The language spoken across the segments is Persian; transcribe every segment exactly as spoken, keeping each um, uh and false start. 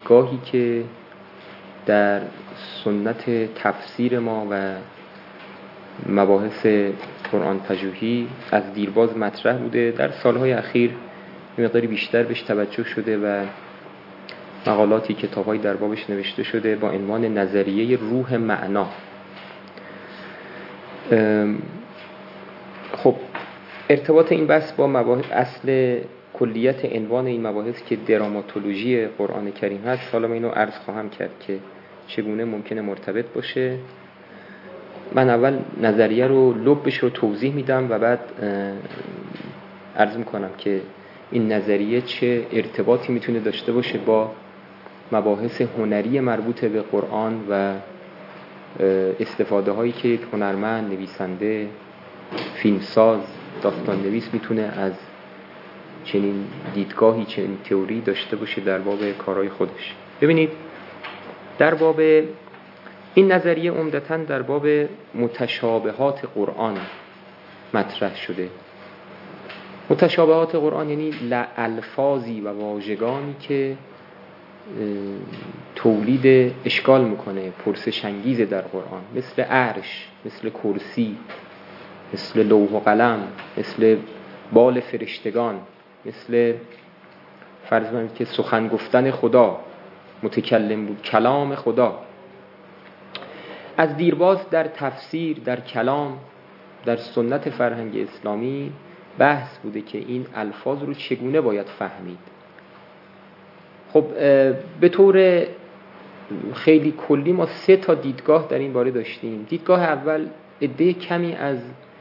گاهی که در سنت تفسیر ما و مباحث قرآن پژوهی از دیرباز مطرح بوده، در سالهای اخیر یه مقداری بیشتر بهش توجه شده و مقالاتی کتاب‌هایی در بابش نوشته شده با عنوان نظریه روح معنا. خب ارتباط این بحث با مباحث اصل کلیت عنوان این مباحث که دراماتولوژی قرآن کریم هست، حالا من اینو عرض خواهم کرد که چگونه ممکنه مرتبط باشه. من اول نظریه رو لبش رو توضیح میدم و بعد عرض میکنم که این نظریه چه ارتباطی میتونه داشته باشه با مباحث هنری مربوط به قرآن و استفاده هایی که یک هنرمند، نویسنده، فیلمساز، داستان نویس میتونه از چنین دیدگاهی، چنین تئوری داشته باشه در باب کارهای خودش. ببینید، در باب این نظریه عمدتاً در باب متشابهات قرآن مطرح شده. متشابهات قرآن یعنی الفاظی و واژگانی که تولید اشکال میکنه، پرسش انگیز در قرآن، مثل عرش، مثل کرسی، مثل لوح و قلم، مثل بال فرشتگان، مثل فرض کنید که سخن گفتن خدا، متکلم بود، کلام خدا. از دیرباز در تفسیر، در کلام، در سنت فرهنگ اسلامی بحث بوده که این الفاظ رو چگونه باید فهمید. خب به طور خیلی کلی ما سه تا دیدگاه در این باره داشتیم. دیدگاه اول عده کمی از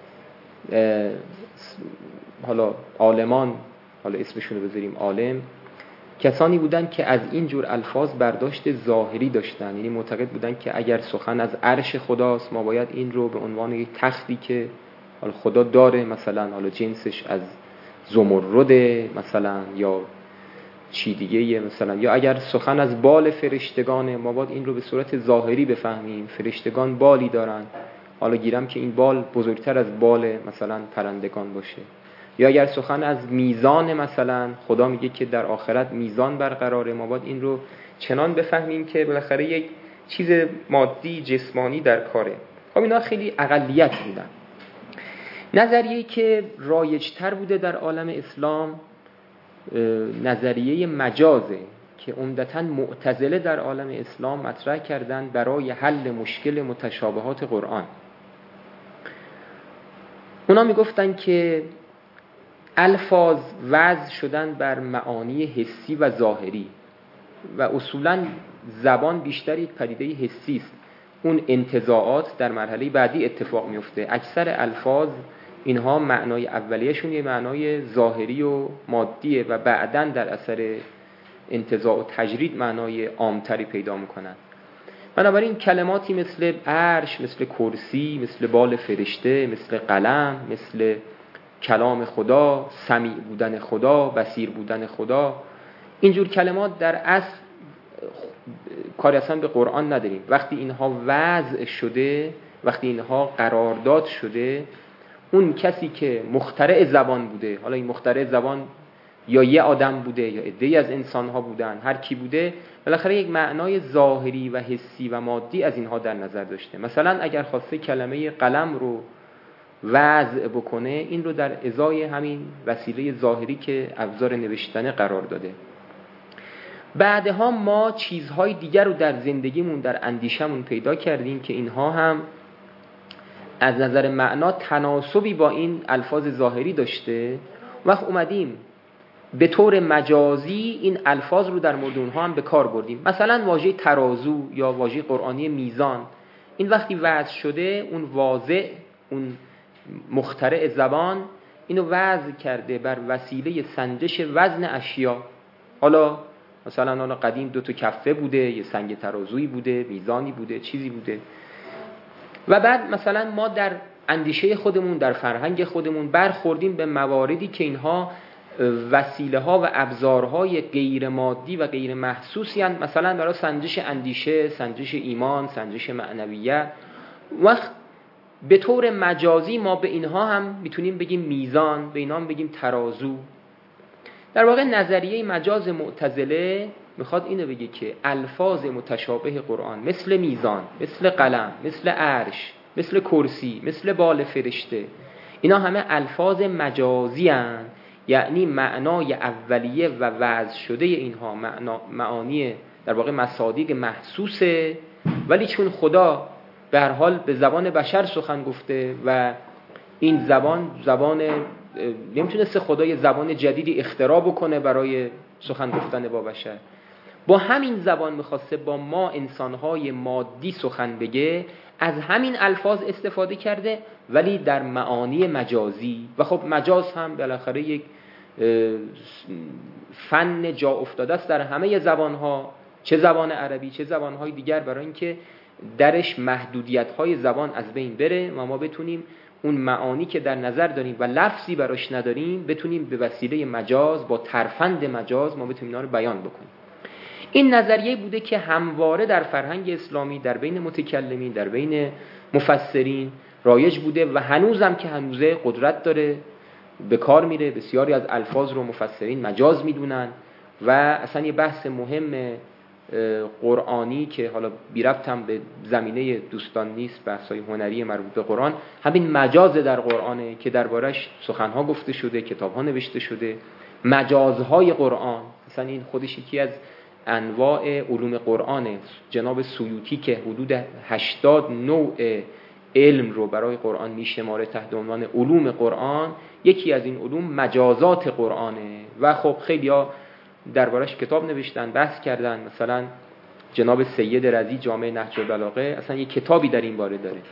حالا عالمان، حالا اسمشون رو بذاریم عالم، کسانی بودند که از این جور الفاظ برداشت ظاهری داشتن، یعنی معتقد بودند که اگر سخن از عرش خداست ما باید این رو به عنوان یک تختی که حالا خدا داره، مثلا حالا جنسش از زمرد مثلا یا چی دیگه مثلا، یا اگر سخن از بال فرشتگانه ما باید این رو به صورت ظاهری بفهمیم، فرشتگان بالی دارن، حالا گیرم که این بال بزرگتر از بال مثلا پرندگان باشه. یا اگر سخن از میزان، مثلا خدا میگه که در آخرت میزان برقراره، ما باید این رو چنان بفهمیم که بالاخره یک چیز مادی جسمانی در کاره. خب اینا خیلی اقلیت بودن. نظریه‌ای که رایج‌تر بوده در عالم اسلام نظریه مجازه که عمدتاً معتزله در عالم اسلام مطرح کردن برای حل مشکل متشابهات قرآن. اونا میگفتن که الفاظ وضع شدن بر معانی حسی و ظاهری و اصولاً زبان بیشتر یک پدیده حسی است. اون انتزاعات در مرحله بعدی اتفاق میفته. اکثر الفاظ اینها معنای اولیه‌شون یه معنای ظاهری و مادیه و بعداً در اثر انتزاع و تجرید معنای عامتری پیدا میکنن. بنابراین کلماتی مثل عرش، مثل کرسی، مثل بال فرشته، مثل قلم، مثل کلام خدا، سمیع بودن خدا، بصیر بودن خدا، اینجور کلمات در اصل کاری اصلا به قرآن نداریم. وقتی اینها وضع شده، وقتی اینها قرارداد شده، اون کسی که مخترع زبان بوده، حالا این مخترع زبان یا یه آدم بوده یا عده‌ای از انسان‌ها بودن، هر کی بوده، بالاخره یک معنای ظاهری و حسی و مادی از اینها در نظر داشته. مثلا اگر خواسته کلمه قلم رو وضع بکنه، این رو در ازای همین وسیله ظاهری که ابزار نوشتن قرار داده. بعدها ما چیزهای دیگر رو در زندگیمون، در اندیشمون پیدا کردیم که اینها هم از نظر معنا تناسبی با این الفاظ ظاهری داشته. وقت اومدیم به طور مجازی این الفاظ رو در مورد اونها هم به کار بردیم. مثلا واژه ترازو یا واژه قرآنی میزان، این وقتی وضع شده، اون واضع، اون مخترع زبان اینو وضع کرده بر وسیله سنجش وزن اشیا. حالا مثلا حالا قدیم دو تا کفه بوده، یه سنگ ترازویی بوده، میزانی بوده، چیزی بوده. و بعد مثلا ما در اندیشه خودمون، در فرهنگ خودمون برخوردیم به مواردی که اینها وسیله ها و ابزارهای غیر مادی و غیر محسوسی هستند، مثلا برای سنجش اندیشه، سنجش ایمان، سنجش معنویت. وقت به طور مجازی ما به اینها هم میتونیم بگیم میزان، به اینها هم بگیم ترازو. در واقع نظریه مجاز معتزله میخواد اینو بگه که الفاظ متشابه قرآن مثل میزان، مثل قلم، مثل عرش، مثل کرسی، مثل بال فرشته، اینا همه الفاظ مجازی هستند. یعنی معنای اولیه و وضع شده اینها معنا معانی در واقع مصادیق محسوسه، ولی چون خدا به هر حال به زبان بشر سخن گفته و این زبان زبان نمیتونسته خدا یه زبان جدیدی اختراع بکنه برای سخن گفتن با بشر، با همین زبان میخواسته با ما انسانهای مادی سخن بگه، از همین الفاظ استفاده کرده ولی در معانی مجازی. و خب مجاز هم بالاخره یک فن جا افتاده است در همه زبانها، چه زبان عربی چه زبانهای دیگر، برای اینکه درش محدودیت‌های زبان از بین بره و ما بتونیم اون معانی که در نظر داریم و لفظی براش نداریم بتونیم به وسیله مجاز، با ترفند مجاز ما بتونیم اینا رو بیان بکنیم. این نظریه بوده که همواره در فرهنگ اسلامی در بین متکلمین، در بین مفسرین رایج بوده و هنوزم که هنوزه قدرت داره، به کار میره. بسیاری از الفاظ رو مفسرین مجاز میدونن و اصلا یه بحث مهم قرآنی که حالا بی ربط هم به زمینه دوستان نیست، بحث‌های هنری مربوط به قرآن، همین مجاز در قرآنه که دربارش سخن‌ها گفته شده، کتاب‌ها نوشته شده. مجازهای قرآن مثلا این خودش یکی از انواع علوم قرآنه. جناب سیوطی که حدود هشتاد نوع علم رو برای قرآن میشماره تحت عنوان علوم قرآن، یکی از این علوم مجازات قرآنه و خب خیلی‌ها دربارش کتاب نوشتن، بحث کردن. مثلا جناب سید رضی جامع نهج البلاغه اصلا یک کتابی در این باره داره.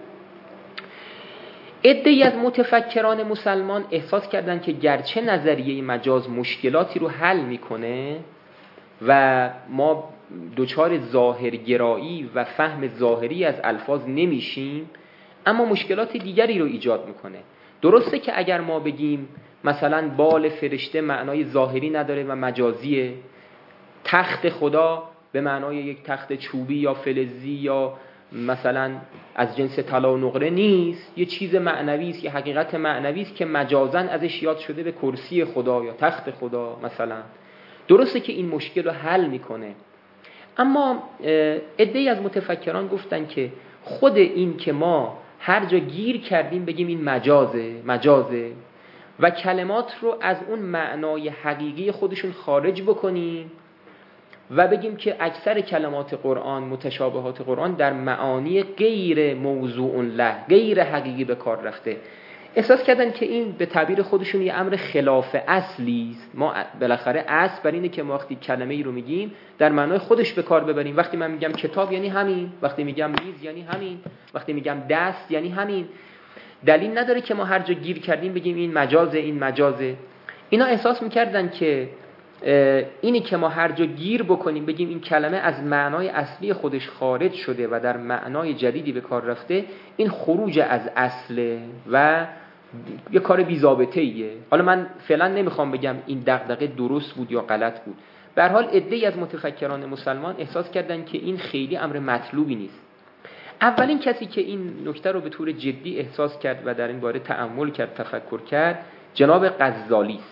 عده‌ای از متفکران مسلمان احساس کردند که گرچه نظریه مجاز مشکلاتی رو حل میکنه و ما دوچار ظاهرگرایی و فهم ظاهری از الفاظ نمیشیم، اما مشکلات دیگری رو ایجاد میکنه. درسته که اگر ما بگیم مثلا بال فرشته معنای ظاهری نداره و مجازیه، تخت خدا به معنای یک تخت چوبی یا فلزی یا مثلا از جنس طلا و نقره نیست، یه چیز معنوی است، یه حقیقت معنوی است که مجازاً ازش یاد شده به کرسی خدا یا تخت خدا مثلا. درسته که این مشکل رو حل میکنه، اما عده‌ای از متفکران گفتن که خود این که ما هر جا گیر کردیم بگیم این مجازه مجازه و کلمات رو از اون معنای حقیقی خودشون خارج بکنیم و بگیم که اکثر کلمات قرآن، متشابهات قرآن در معانی غیر موضوع له، غیر حقیقی به کار رفته، احساس کردن که این به تعبیر خودشون یه امر خلاف اصلی است. ما بالاخره اصل بر اینه که ما وقتی کلمه ای رو میگیم در معنای خودش به کار ببریم. وقتی من میگم کتاب یعنی همین، وقتی میگم میز یعنی همین، وقتی میگم دست یعنی همین. دلیل نداره که ما هر جا گیر کردیم بگیم این مجازه این مجازه. اینا احساس میکردن که اینی که ما هر جا گیر بکنیم بگیم این کلمه از معنای اصلی خودش خارج شده و در معنای جدیدی به کار رفته، این خروج از اصله و یه کار بی‌ضابطه‌ایه. حالا من فعلا نمیخوام بگم این دغدغه درست بود یا غلط بود. به هر حال عده‌ای از متفکران مسلمان احساس کردن که این خیلی امر مطلوبی نیست. اولین کسی که این نکته رو به طور جدی احساس کرد و در این باره تأمل کرد، تفکر کرد، جناب غزالی است.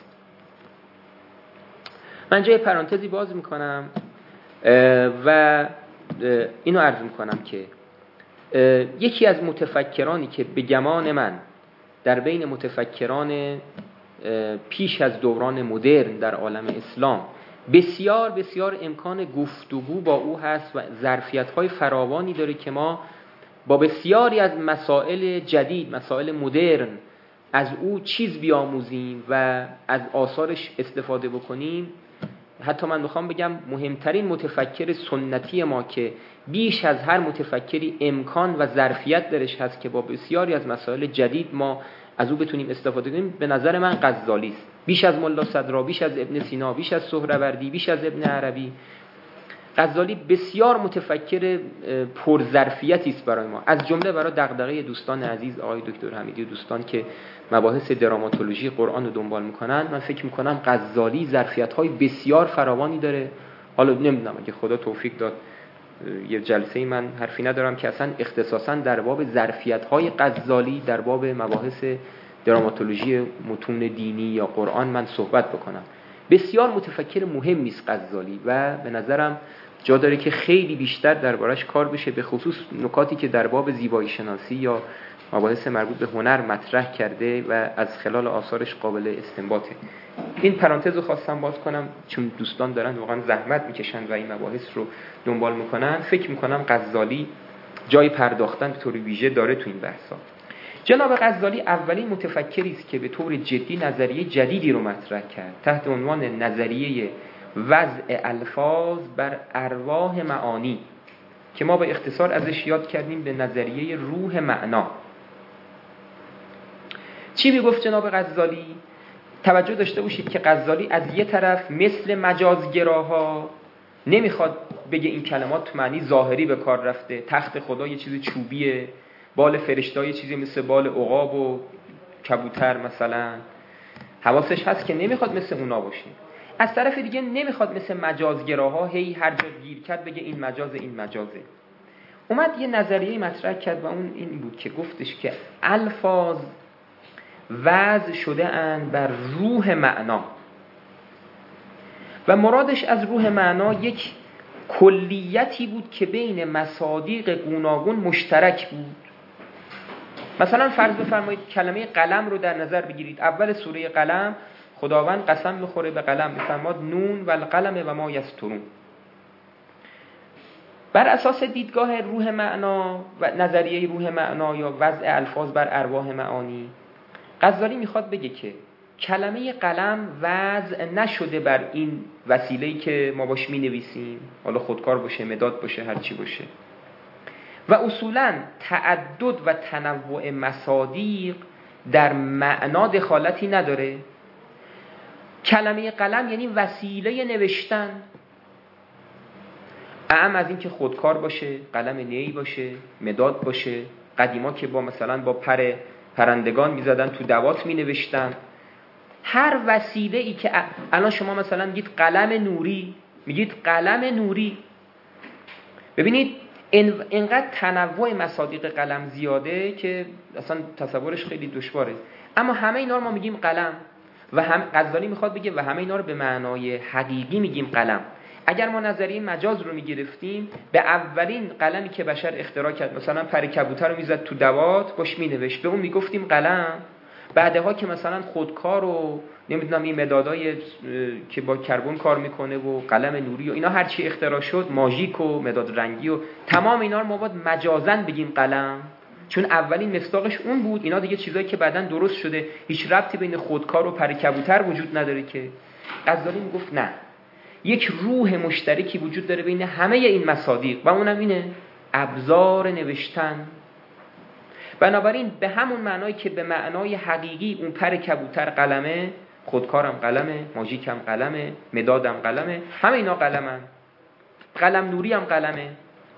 من جای پرانتزی باز میکنم و اینو عرض میکنم که یکی از متفکرانی که به گمان من در بین متفکران پیش از دوران مدرن در عالم اسلام بسیار بسیار امکان گفتگو با او هست و ظرفیت‌های فراوانی داره که ما با بسیاری از مسائل جدید، مسائل مدرن از او چیز بیاموزیم و از آثارش استفاده بکنیم. حتی من میخوام بگم مهمترین متفکر سنتی ما که بیش از هر متفکری امکان و ظرفیت درش هست که با بسیاری از مسائل جدید ما از او بتونیم استفاده کنیم، به نظر من غزالی است. بیش از ملا صدرا، بیش از ابن سینا، بیش از سهروردی، بیش از ابن عربی، غزالی بسیار متفکر پرظرفیتی است برای ما، از جمله برای دغدغه دوستان عزیز آقای دکتر حمیدی و دوستان که مباحث دراماتولوژی قرآن رو دنبال میکنن. من فکر میکنم غزالی ظرفیت‌های بسیار فراوانی داره. حالا نمیدونم اگه خدا توفیق داد یه جلسه من حرفی ندارم که اصلا اختصاصا در باب ظرفیت‌های غزالی در باب مباحث دراماتولوژی متون دینی یا قرآن من صحبت بکنم. بسیار متفکر مهم نیست غزالی و به نظرم جا داره که خیلی بیشتر دربارش کار بشه، به خصوص نکاتی که در باب زیبایی شناسی یا مباحث مربوط به هنر مطرح کرده و از خلال آثارش قابل استنباطه. این پرانتز رو خواستم باز کنم چون دوستان دارن واقعا زحمت میکشن و این مباحث رو دنبال میکنن. فکر میکنم غزالی جای پرداختن به طور ویژه داره تو این بحثا. جناب غزالی اولین متفکری است که به طور جدی نظریه جدیدی رو مطرح کرد تحت عنوان نظریه وضع الفاظ بر ارواح معانی که ما به اختصار ازش یاد کردیم به نظریه روح معنا. چی میگفت جناب غزالی؟ توجه داشته باشید که غزالی از یه طرف مثل مجازگراها نمیخواد بگه این کلمات معنی ظاهری به کار رفته، تخت خدا یه چیز چوبیه، بال فرشته یه چیزی مثل بال عقاب و کبوتر مثلا، حواسش هست که نمیخواد مثل اونا باشه. از طرف دیگه نمیخواد مثل مجازگراها هی هر جا گیر کرد بگه این مجاز این مجازه. اومد یه نظریه مطرح کرد و اون این بود که گفتش که الفاظ وضع شده اند بر روح معنا و مرادش از روح معنا یک کلیتی بود که بین مصادیق گوناگون مشترک بود. مثلا فرض بفرمایید کلمه قلم رو در نظر بگیرید. اول سوره قلم خداوند قسم میخوره به قلم، میفرماد نون و القلم و ما یسطرون. بر اساس دیدگاه روح معنا و نظریه روح معنا یا وضع الفاظ بر ارواح معانی، غزالی میخواد بگه که کلمه قلم وضع نشده بر این وسیله‌ای که ما باش مینویسیم، حالا خودکار باشه، مداد باشه، هر چی باشه، و اصولاً تعدد و تنوع مصادیق در معنا دخالتی نداره. کلمه قلم یعنی وسیله نوشتن، اعم از این که خودکار باشه، قلم نی باشه، مداد باشه. قدیما که با مثلا با پر پرندگان میزدن تو دوات می نوشتن. هر وسیله ای که الان شما مثلا میگید قلم نوری، میگید قلم نوری. ببینید اینقدر تنوع مصادیق قلم زیاده که اصلا تصورش خیلی دشواره، اما همه اینا رو ما میگیم قلم و هم غزالی میخواد بگه و همه اینا رو به معنای حقیقی میگیم قلم. اگر ما نظریه مجاز رو میگرفتیم، به اولین قلمی که بشر اختراع کرد، مثلا پر کبوتر رو میزد تو دوات باش مینوشت، به اون میگفتیم قلم. بعدها که مثلا خودکار و نمیدونم این مدادای که با کربن کار میکنه و قلم نوری و اینا هرچی اختراع شد، ماژیک و مداد رنگی و تمام اینا رو ما باید مجازن بگیم قلم، چون اولین مصداقش اون بود. اینا دیگه چیزایی که بعداً درست شده، هیچ ربطی بین خودکار و پر کبوتر وجود نداره. که غزالی میگفت نه، یک روح مشترکی وجود داره بین همه این مصادیق و اونم اینه ابزار نوشتن. بنابراین به همون معنایی که به معنای حقیقی اون پر کبوتر قلمه، خودکارم قلمه، ماژیکم قلمه، مدادم قلمه، همه اینا قلمن، قلم نوری هم قلمه.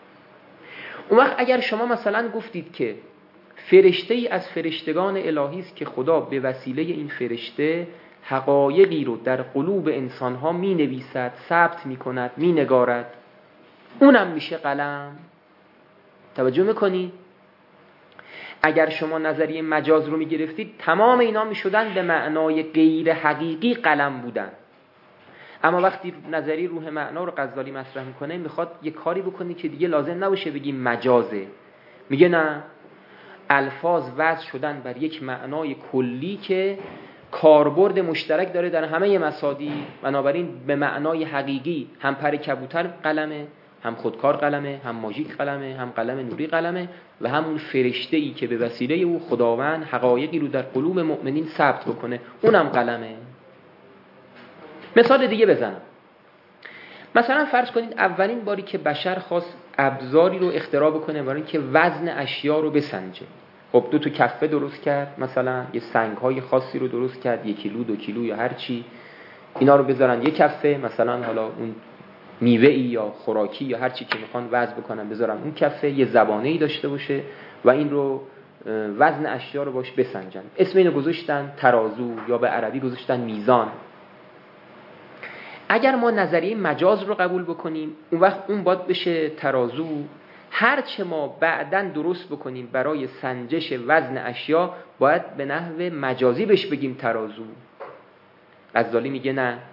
اون وقت اگر شما مثلا گفتید که فرشته ای از فرشتگان الهی است که خدا به وسیله این فرشته حقایقی رو در قلوب انسانها می نویسد، ثبت می کند، می نگارد، اونم میشه قلم. توجه میکنی؟ اگر شما نظریه مجاز رو می گرفتید، تمام اینا می شدن به معنای غیر حقیقی قلم بودن. اما وقتی نظریه روح معنا رو غزالی مطرح میکنه، میخواد یه کاری بکنه که دیگه لازم نباشه بگیم مجازه. میگه نه، الفاظ وضع شدن بر یک معنای کلی که کاربرد مشترک داره در همه مصادیق، بنابراین به معنای حقیقی هم پر کبوتر قلمه، هم خودکار قلمه، هم ماژیک قلمه، هم قلم نوری قلمه و همون فرشته ای که به وسیله او خداوند حقایقی رو در قلوب مؤمنین ثبت بکنه، اونم قلمه. مثال دیگه بزنم. مثلا فرض کنید اولین باری که بشر خواست ابزاری رو اختراع بکنه برای اینکه وزن اشیا رو بسنجه، خب دو تا کفه درست کرد، مثلا یه سنگ‌های خاصی رو درست کرد، یک کیلو، دو کیلو یا هر چی، اینا رو بذارن یک کفه، مثلا حالا اون میوه‌ای یا خوراکی یا هر چی که میخوان وزن بکنن بذارن اون کفه، یه زبانه‌ای داشته باشه و این رو وزن اشیا رو باش بسنجن. اسم اینو گذاشتن ترازو یا به عربی گذاشتن میزان. اگر ما نظریه مجاز رو قبول بکنیم، اون وقت اون باید بشه ترازو. هر چه ما بعداً درست بکنیم برای سنجش وزن اشیا، باید به نحو مجازی بهش بگیم ترازو. غزالی میگه نه،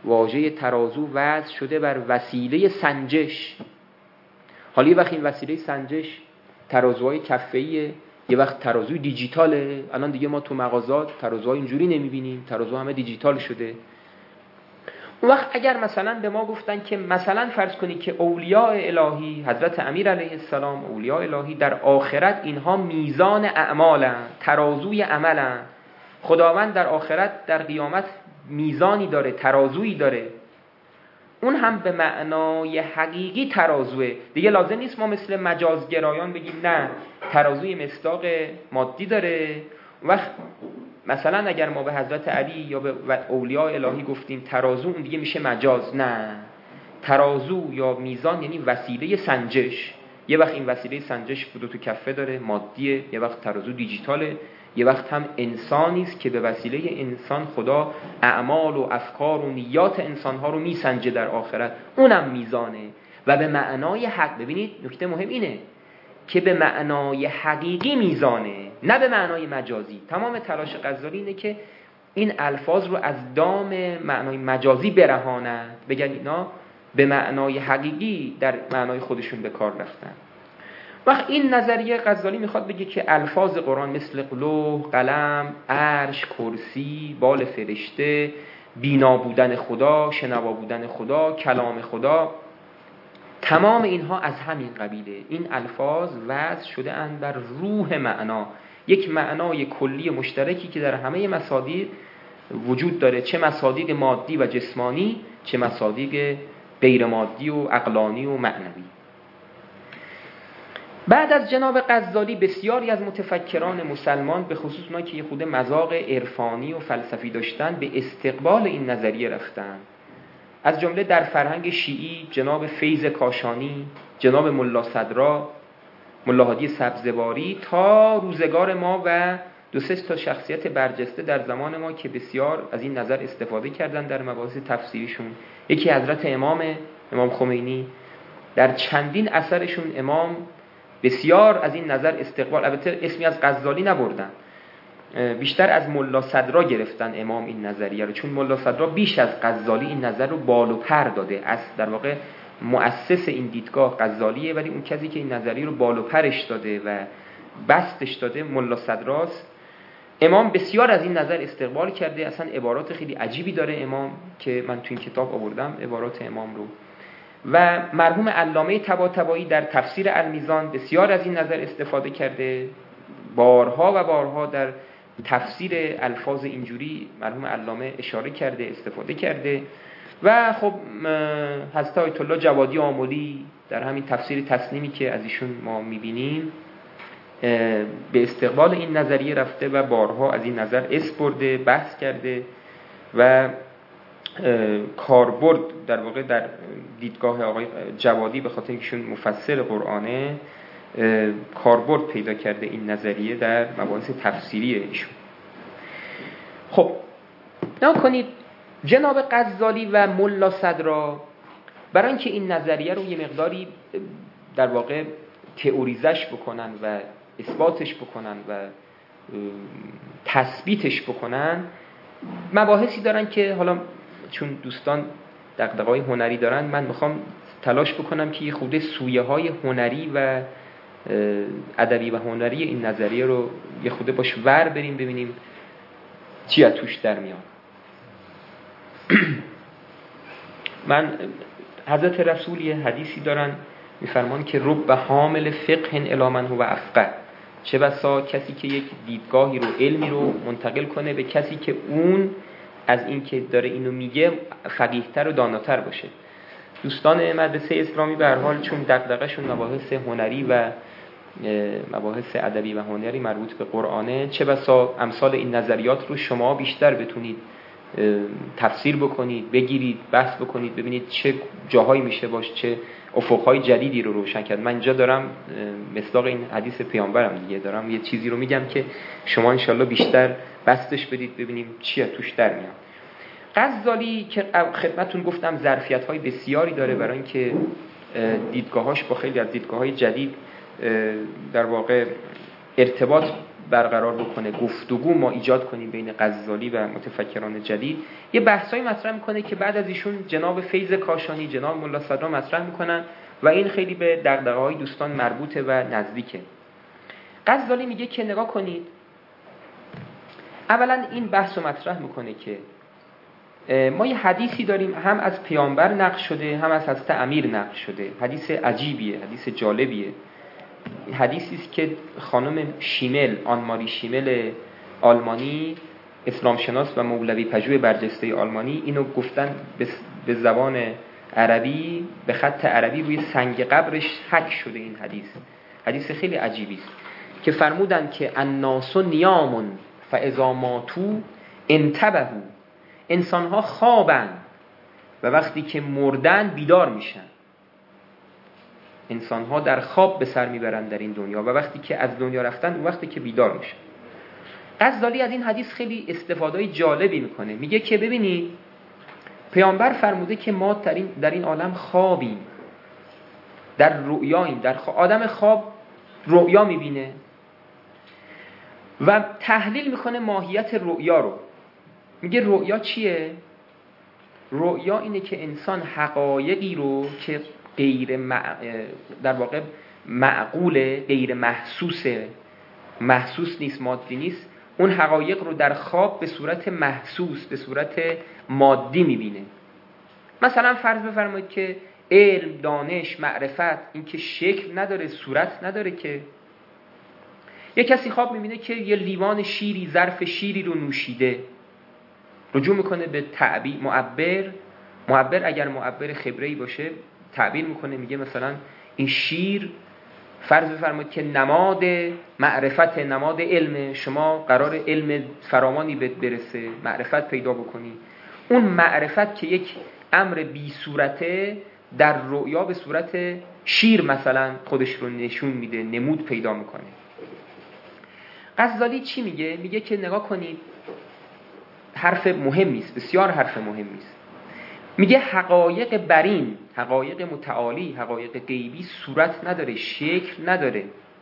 واژه ترازو وضع شده بر وسیله سنجش. حالا یه وقت این وسیله سنجش ترازوهای کفه‌ایه، یه وقت ترازوی دیجیتاله. الان دیگه ما تو مغازات ترازوهای اینجوری نمیبینیم، ترازو همه دیجیتال شده. اون وقت اگر مثلا به ما گفتن که مثلا فرض کنید که اولیاء الهی، حضرت امیر علیه السلام، اولیاء الهی در آخرت اینها میزان اعمالن، ترازوی عملن، خداوند در آخرت در قیامت میزانی داره، ترازویی داره، اون هم به معنای حقیقی ترازوه. دیگه لازم نیست ما مثل مجازگرایان بگیم نه ترازوی مصداق مادی داره. وقت مثلا اگر ما به حضرت علی یا به اولیاء الهی گفتیم ترازو، اون دیگه میشه مجاز. نه، ترازو یا میزان یعنی وسیله سنجش. یه وقت این وسیله سنجش دو تا کفه داره، مادیه، یه وقت ترازو دیجیتاله، یه وقت هم انسانی است که به وسیله انسان خدا اعمال و افکار و نیات انسانها رو میسنجه در آخرت، اونم میزانه و به معنای حق. ببینید نکته مهم اینه که به معنای حقیقی میزانه، نه به معنای مجازی. تمام تلاش غزالی اینه که این الفاظ رو از دام معنای مجازی برهانند، بگن اینا به معنای حقیقی در معنای خودشون به کار رفتن. وقت این نظریه غزالی میخواد بگه که الفاظ قرآن مثل لوح، قلم، عرش، کرسی، بال فرشته، بینا بودن خدا، شنوا بودن خدا، کلام خدا، تمام اینها از همین قبیله. این الفاظ وضع شده اند بر روح معنا، یک معنای کلی مشترکی که در همه مصادیق وجود داره، چه مصادیق مادی و جسمانی، چه مصادیق غیر مادی و عقلانی و معنوی. بعد از جناب غزالی بسیاری از متفکران مسلمان، به خصوص اونایی که یه خود مذاق عرفانی و فلسفی داشتن، به استقبال این نظریه رفتن. از جمله در فرهنگ شیعی جناب فیض کاشانی، جناب ملا صدرا، ملا هادی سبزواری، تا روزگار ما و دو سه تا شخصیت برجسته در زمان ما که بسیار از این نظر استفاده کردن در مباحث تفسیریشون. یکی حضرت امام امام خمینی، در چندین اثرشون امام بسیار از این نظر استقبال، البته اسمی از غزالی نبردن، بیشتر از ملا صدرا گرفتن امام این نظریه رو، چون ملا صدرا بیش از غزالی این نظر رو بال و پر داده. از در واقع مؤسس این دیدگاه غزالیه، ولی اون کسی که این نظریه رو بال و پرش داده و بستش داده ملا صدراست. امام بسیار از این نظر استقبال کرده، اصلا عبارات خیلی عجیبی داره امام که من تو این کتاب آوردم عبارات امام رو. و مرحوم علامه طباطبایی در تفسیر المیزان بسیار از این نظر استفاده کرده، بارها و بارها در تفسیر الفاظ اینجوری مرحوم علامه اشاره کرده، استفاده کرده. و خب حضرت آیت الله جوادی آملی در همین تفسیر تسنیمی که از ایشون ما میبینیم به استقبال این نظریه رفته و بارها از این نظر اسپرده، بحث کرده و کاربرد در واقع در دیدگاه آقای جوادی به خاطر اینکه ایشون مفسر قرآنه کاربرد پیدا کرده این نظریه در مباحث تفسیری ایشون. خب نگاه کنید جناب غزالی و ملا صدرا برای اینکه این نظریه رو یه مقداری در واقع تئوریزش بکنن و اثباتش بکنن و تثبیتش بکنن، مباحثی دارن که حالا چون دوستان دغدغه‌های هنری دارن، من میخوام تلاش بکنم که یه خورده سویه های هنری و ادبی و هنری این نظریه رو یه خورده باش ور بریم، ببینیم چی از توش در میاد. من حضرت رسول یه حدیثی دارن میفرمان که رب حامل فقه الی من هو افقه، چه بسا کسی که یک دیدگاهی رو، علمی رو منتقل کنه به کسی که اون از این که داره اینو میگه فقیه‌تر و داناتر باشه. دوستان مدرسه اسلامی به هر حال چون دغدغه‌شون مباحث هنری و مباحث ادبی و هنری مربوط به قرآنه، چه بسا امثال این نظریات رو شما بیشتر بتونید تفسیر بکنید، بگیرید، بحث بکنید، ببینید چه جاهایی میشه باش، چه افقهای جدیدی رو روشن کرد. من اینجا دارم مصداق این حدیث پیامبرم دیگه، دارم یه چیزی رو میگم که شما انشالله بیشتر بستش بدید ببینیم چی از توش در میاد. غزالی که خدمتتون گفتم ظرفیت‌های بسیاری داره برای اینکه دیدگاهاش با خیلی از دیدگاه‌های جدید در واقع ارتباط برقرار بکنه، گفتگو ما ایجاد کنیم بین غزالی و متفکران جدید. یه بحثایی مطرح میکنه که بعد از ایشون جناب فیض کاشانی، جناب ملا صدرا مطرح میکنن و این خیلی به دغدغه‌های دوستان مربوطه و نزدیکه. غزالی میگه که نگاه کنید، اولا این بحث رو مطرح میکنه که ما یه حدیثی داریم هم از پیامبر نقل شده هم از حضرت امیر نقل شده. حدیث عجیبیه، حدیث جالبیه. حدیثی است که خانم شیمل، آنماری شیمل آلمانی، اسلام شناس و مولوی پژوه برجسته آلمانی، اینو گفتن به زبان عربی، به خط عربی روی سنگ قبرش حک شده. این حدیث حدیث خیلی عجیبی است که فرمودن که الناس نیامون فاذا ماتوا انتبهوا، انسان‌ها خوابن و وقتی که مردن بیدار میشن. انسان‌ها در خواب به سر میبرن در این دنیا و وقتی که از دنیا رفتن اون وقتی که بیدار میشن. غزالی از این حدیث خیلی استفاده جالبی میکنه. میگه که ببینید پیامبر فرموده که ما در این در این عالم خوابیم، در رؤیاییم. در خواب آدم خواب رؤیا میبینه و تحلیل میکنه ماهیت رؤیا رو. میگه رؤیا چیه؟ رؤیا اینه که انسان حقایقی رو که غیر مع... در واقع معقوله، غیر محسوسه، محسوس نیست، مادی نیست، اون حقایق رو در خواب به صورت محسوس، به صورت مادی میبینه. مثلا فرض بفرمایید که علم، دانش، معرفت این که شکل نداره، صورت نداره، که یه کسی خواب میبینه که یه لیوان شیری، ظرف شیری رو نوشیده، رجوع میکنه به تعبیر معبر. معبر اگر معبر خبره‌ای باشه تعبیر میکنه، میگه مثلا این شیر فرض بفرمایید که نماد معرفت، نماد علم، شما قرار علم فراوانی بهت برسه، معرفت پیدا بکنی. اون معرفت که یک امر بی صورته در رؤیا به صورت شیر مثلا خودش رو نشون میده، نمود پیدا میکنه. غزالی چی میگه؟ میگه که نگاه کنید، حرف مهمی است، بسیار حرف مهمی است. میگه حقایق برین، حقایق متعالی، حقایق غیبی صورت نداره، شکل نداره.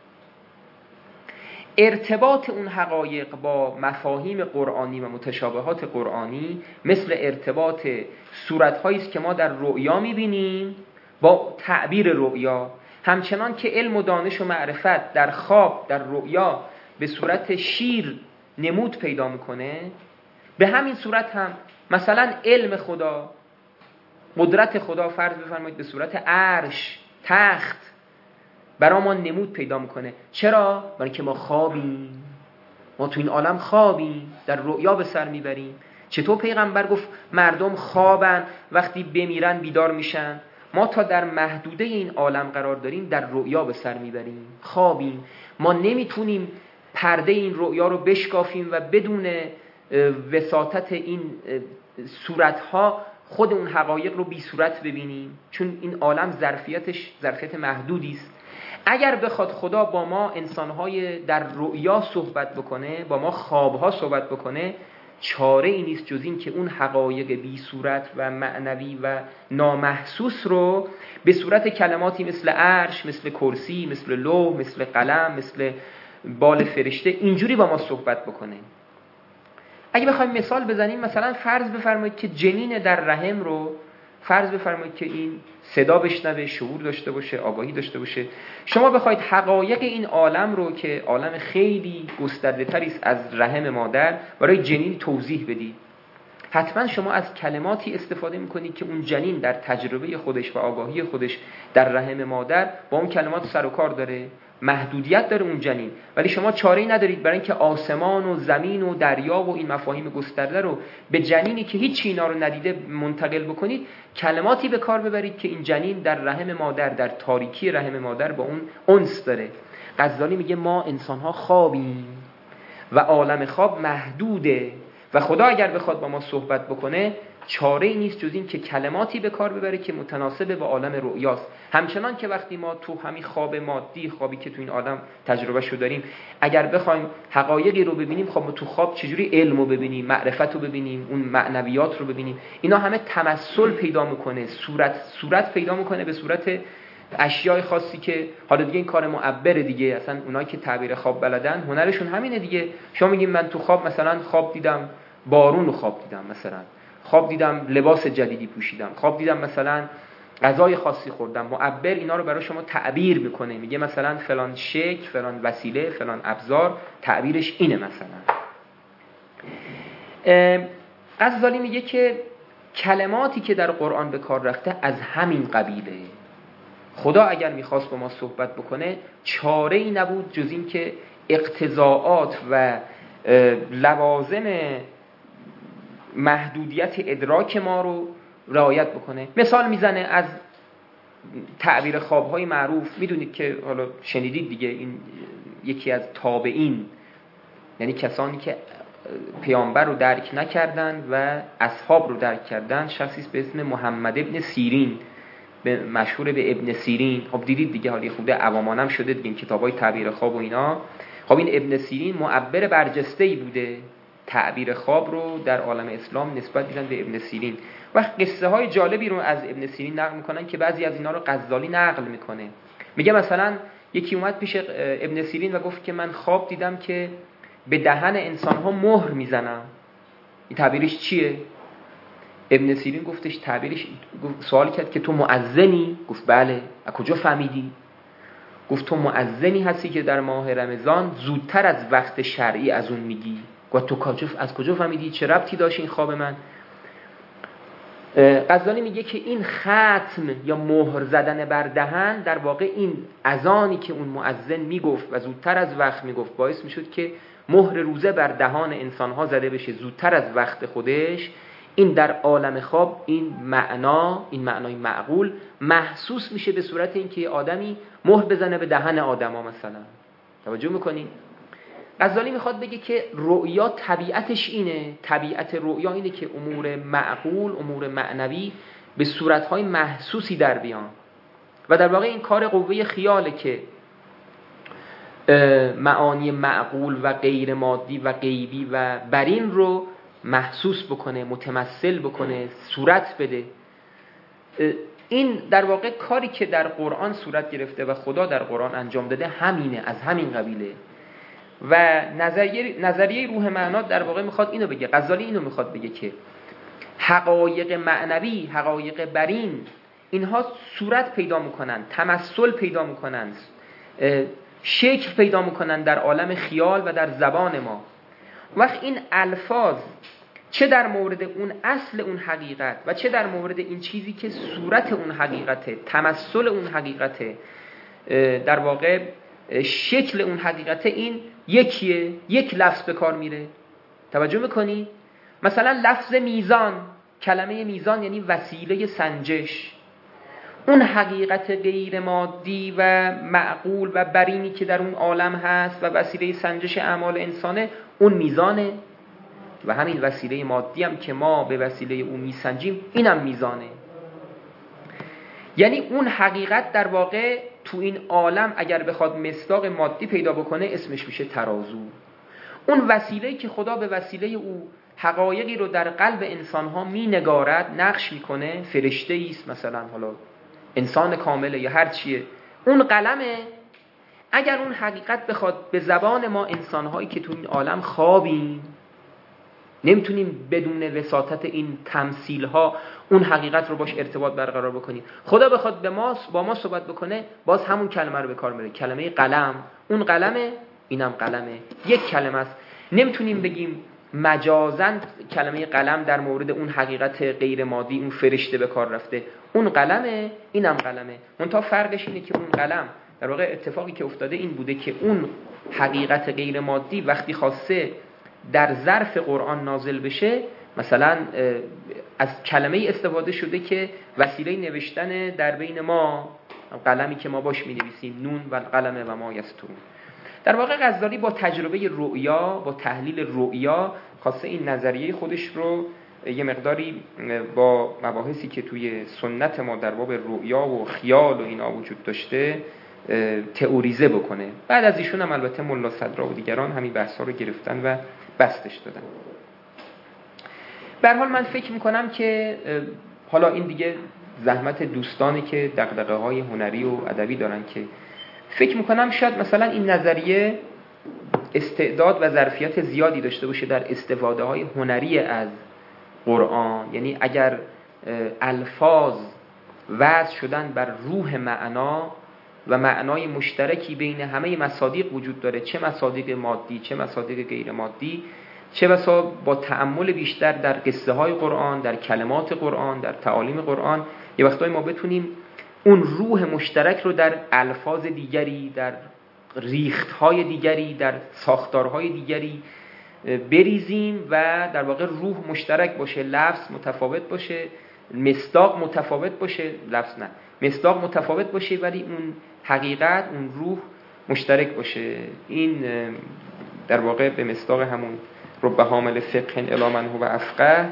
ارتباط اون حقایق با مفاهیم قرآنی و متشابهات قرآنی مثل ارتباط صورت‌هایی است که ما در رؤیا می‌بینیم با تعبیر رؤیا. همچنان که علم و دانش و معرفت در خواب، در رؤیا به صورت شیر نمود پیدا می‌کنه، به همین صورت هم مثلا علم خدا، قدرت خدا فرض بفرمایید به صورت عرش، تخت برای ما نمود پیدا میکنه. چرا؟ برای که ما خوابیم، ما تو این عالم خوابیم، در رؤیا به سر میبریم. چطور پیغمبر گفت مردم خوابن وقتی بمیرن بیدار میشن؟ ما تا در محدوده این عالم قرار داریم در رؤیا به سر میبریم، خوابیم. ما نمیتونیم پرده این رؤیا رو بشکافیم و بدون وساطت این صورتها خود اون حقایق رو بی صورت ببینیم، چون این عالم ظرفیتش ظرفیت محدودی است. اگر بخواد خدا با ما انسانهای در رؤیا صحبت بکنه، با ما خوابها صحبت بکنه، چاره ای نیست جز این که اون حقایق بی صورت و معنوی و نامحسوس رو به صورت کلماتی مثل عرش، مثل کرسی، مثل لوح، مثل قلم، مثل بال فرشته اینجوری با ما صحبت بکنه. اگه بخوایم مثال بزنیم، مثلا فرض بفرمایید که جنین در رحم رو فرض بفرمایید که این صدا بشنوه، شعور داشته باشه، آگاهی داشته باشه. شما بخواید حقایق این عالم رو که عالم خیلی گسترده تری است از رحم مادر برای جنین توضیح بدید، حتما شما از کلماتی استفاده میکنید که اون جنین در تجربه خودش و آگاهی خودش در رحم مادر با اون کلمات سر و کار داره، محدودیت داره اون جنین. ولی شما چاره‌ای ندارید برای اینکه آسمان و زمین و دریا و این مفاهیم گسترده رو به جنینی که هیچ اینا رو ندیده منتقل بکنید، کلماتی به کار ببرید که این جنین در رحم مادر، در تاریکی رحم مادر با اون انس داره. غزالی میگه ما انسان‌ها خوابیم و عالم خواب محدوده و خدا اگر بخواد با ما صحبت بکنه چاره ای نیست جز این که کلماتی به کار ببره که متناسب با عالم رؤیاست. همچنان که وقتی ما تو همین خواب مادی، خوابی که تو این عالم تجربه شو داریم، اگر بخوایم حقایقی رو ببینیم، خب ما تو خواب چجوری علم رو ببینیم، معرفت رو ببینیم، اون معنویات رو ببینیم؟ اینا همه تمثل پیدا میکنه، صورت صورت پیدا میکنه به صورت اشیای خاصی که حالا دیگه این کار معبره دیگه، اصلا اونایی که تعبیر خواب بلدن هنرشون همینه دیگه. شما میگین من تو خواب مثلا خواب دیدم بارون رو خواب دیدم، مثلا خواب دیدم لباس جدیدی پوشیدم، خواب دیدم مثلا غذای خاصی خوردم. معبر اینا رو برای شما تعبیر میکنه، میگه مثلا فلان شکل، فلان وسیله، فلان ابزار تعبیرش اینه. مثلا غزالی میگه که کلماتی که در قرآن به کار رفته از همین قبیله. خدا اگر میخواست با ما صحبت بکنه چاره ای نبود جز این که اقتضاعات و لوازم محدودیت ادراک ما رو رعایت بکنه. مثال میزنه از تعبیر خوابهای معروف. میدونید که حالا شنیدید دیگه، این یکی از تابعین، یعنی کسانی که پیامبر رو درک نکردن و اصحاب رو درک کردن، شخصی به اسم محمد ابن سیرین، مشهور به ابن سیرین. خب دیدید دیگه، حالی خوده عوامانم شده دیگه این کتابای تعبیر خواب و اینا. خب این ابن سیرین معبر برجسته‌ای بوده، تعبیر خواب رو در عالم اسلام نسبت میدن به ابن سیرین. و قصه های جالبی رو از ابن سیرین نقل میکنن که بعضی از اینا رو غزالی نقل میکنه. میگه مثلا یکی اومد پیش ابن سیرین و گفت که من خواب دیدم که به دهن انسان ها مهر میزنم. این تعبیرش چیه؟ ابن سیرین گفتش تعبیرش، سوال کرد که تو مؤذنی؟ گفت بله. از کجا فهمیدی؟ گفت تو مؤذنی هستی که در ماه رمضان زودتر از وقت شرعی از اون میگی. گفت تو از کجا فهمیدی؟ چه ربطی داشت این خواب من؟ غزالی میگه که این ختم یا مهر زدن بر دهن، در واقع این اذانی که اون مؤذن میگفت و زودتر از وقت میگفت باعث میشد که مهر روزه بر دهان انسانها زده بشه زودتر از وقت خودش. این در عالم خواب این معنا، این معنای معقول محسوس میشه به صورت اینکه آدمی مهر بزنه به دهن آدما. مثلا توجه میکنین؟ غزالی میخواد بگه که رؤیا طبیعتش اینه، طبیعت رؤیا اینه که امور معقول، امور معنوی به صورتهای محسوسی در بیان. و در واقع این کار قوه خیاله که معانی معقول و غیر مادی و غیبی و برین رو محسوس بکنه، متمثل بکنه، صورت بده. این در واقع کاری که در قرآن صورت گرفته و خدا در قرآن انجام داده همینه، از همین قبیله. و نظریه نظریه روح معنا در واقع میخواد اینو بگه، غزالی اینو میخواد بگه که حقایق معنوی، حقایق برین، اینها صورت پیدا میکنن، تمثل پیدا میکنن، شکل پیدا میکنن در عالم خیال و در زبان ما. وقت این الفاظ چه در مورد اون اصل اون حقیقت و چه در مورد این چیزی که صورت اون حقیقته، تمثل اون حقیقته، در واقع شکل اون حقیقته، این یکیه، یک لفظ به کار میره. توجه میکنی؟ مثلا لفظ میزان، کلمه میزان یعنی وسیله سنجش. اون حقیقت غیر مادی و معقول و برینی که در اون عالم هست و وسیله سنجش اعمال انسانه، اون میزانه. و همین وسیله مادی هم که ما به وسیله اون میسنجیم، اینم میزانه. یعنی اون حقیقت در واقع تو این عالم اگر بخواد مصداق مادی پیدا بکنه اسمش میشه ترازو. اون وسیله‌ای که خدا به وسیله او حقایقی رو در قلب انسانها می نگارد، نقش میکنه، فرشته است مثلا، حالا انسان کامله یا هر چیه، اون قلمه. اگر اون حقیقت بخواد به زبان ما انسانهایی که تو این عالم خوابیم، نمیتونیم بدون وساطت این تمثیل‌ها اون حقیقت رو باش ارتباط برقرار بکنیم. خدا بخواد به ما با ما صحبت بکنه، باز همون کلمه رو به کار میبره، کلمه قلم. اون قلمه، اینم قلمه، یک کلمه است. نمیتونیم بگیم مجازاً کلمه قلم در مورد اون حقیقت غیر مادی، اون فرشته به کار رفته. اون قلمه، اینم قلمه. منتها فرقش اینه که اون قلم در واقع اتفاقی که افتاده این بوده که اون حقیقت غیر مادی وقتی خواسته در ظرف قرآن نازل بشه، مثلا از کلمه استفاده شده که وسیله نوشتن در بین ما، قلمی که ما باش می نویسیم، نون و قلم و ما یسترون. در واقع غزالی با تجربه رؤیا، با تحلیل رؤیا، خواسته این نظریه خودش رو یه مقداری با مباحثی که توی سنت ما در باب رؤیا و خیال و اینا وجود داشته تئوریزه بکنه. بعد از ایشون هم البته ملا صدرا و دیگران همین بحثا رو گرفتن و بستش دادن. به هر حال من فکر میکنم که حالا این دیگه زحمت دوستانی که دغدغه‌های هنری و ادبی دارن که فکر میکنم شاید مثلا این نظریه استعداد و ظرفیت زیادی داشته باشه در استفاده های هنری از قرآن. یعنی اگر الفاظ وضع شدن بر روح معنا و معنای مشترکی بین همه مصادیق وجود داره، چه مصادیق مادی چه مصادیق غیر مادی، چه بسا با تأمل بیشتر در قصه های قرآن، در کلمات قرآن، در تعالیم قرآن، یه وقتایی ما بتونیم اون روح مشترک رو در الفاظ دیگری، در ریختهای دیگری، در ساختارهای دیگری بریزیم و در واقع روح مشترک باشه، لفظ متفاوت باشه، مصداق متفاوت باشه، لفظ نه مصداق متفاوت باشه ولی اون حقیقت، اون روح مشترک باشه. این در واقع به مصداق همون رب حامل فقه الی من هو افقه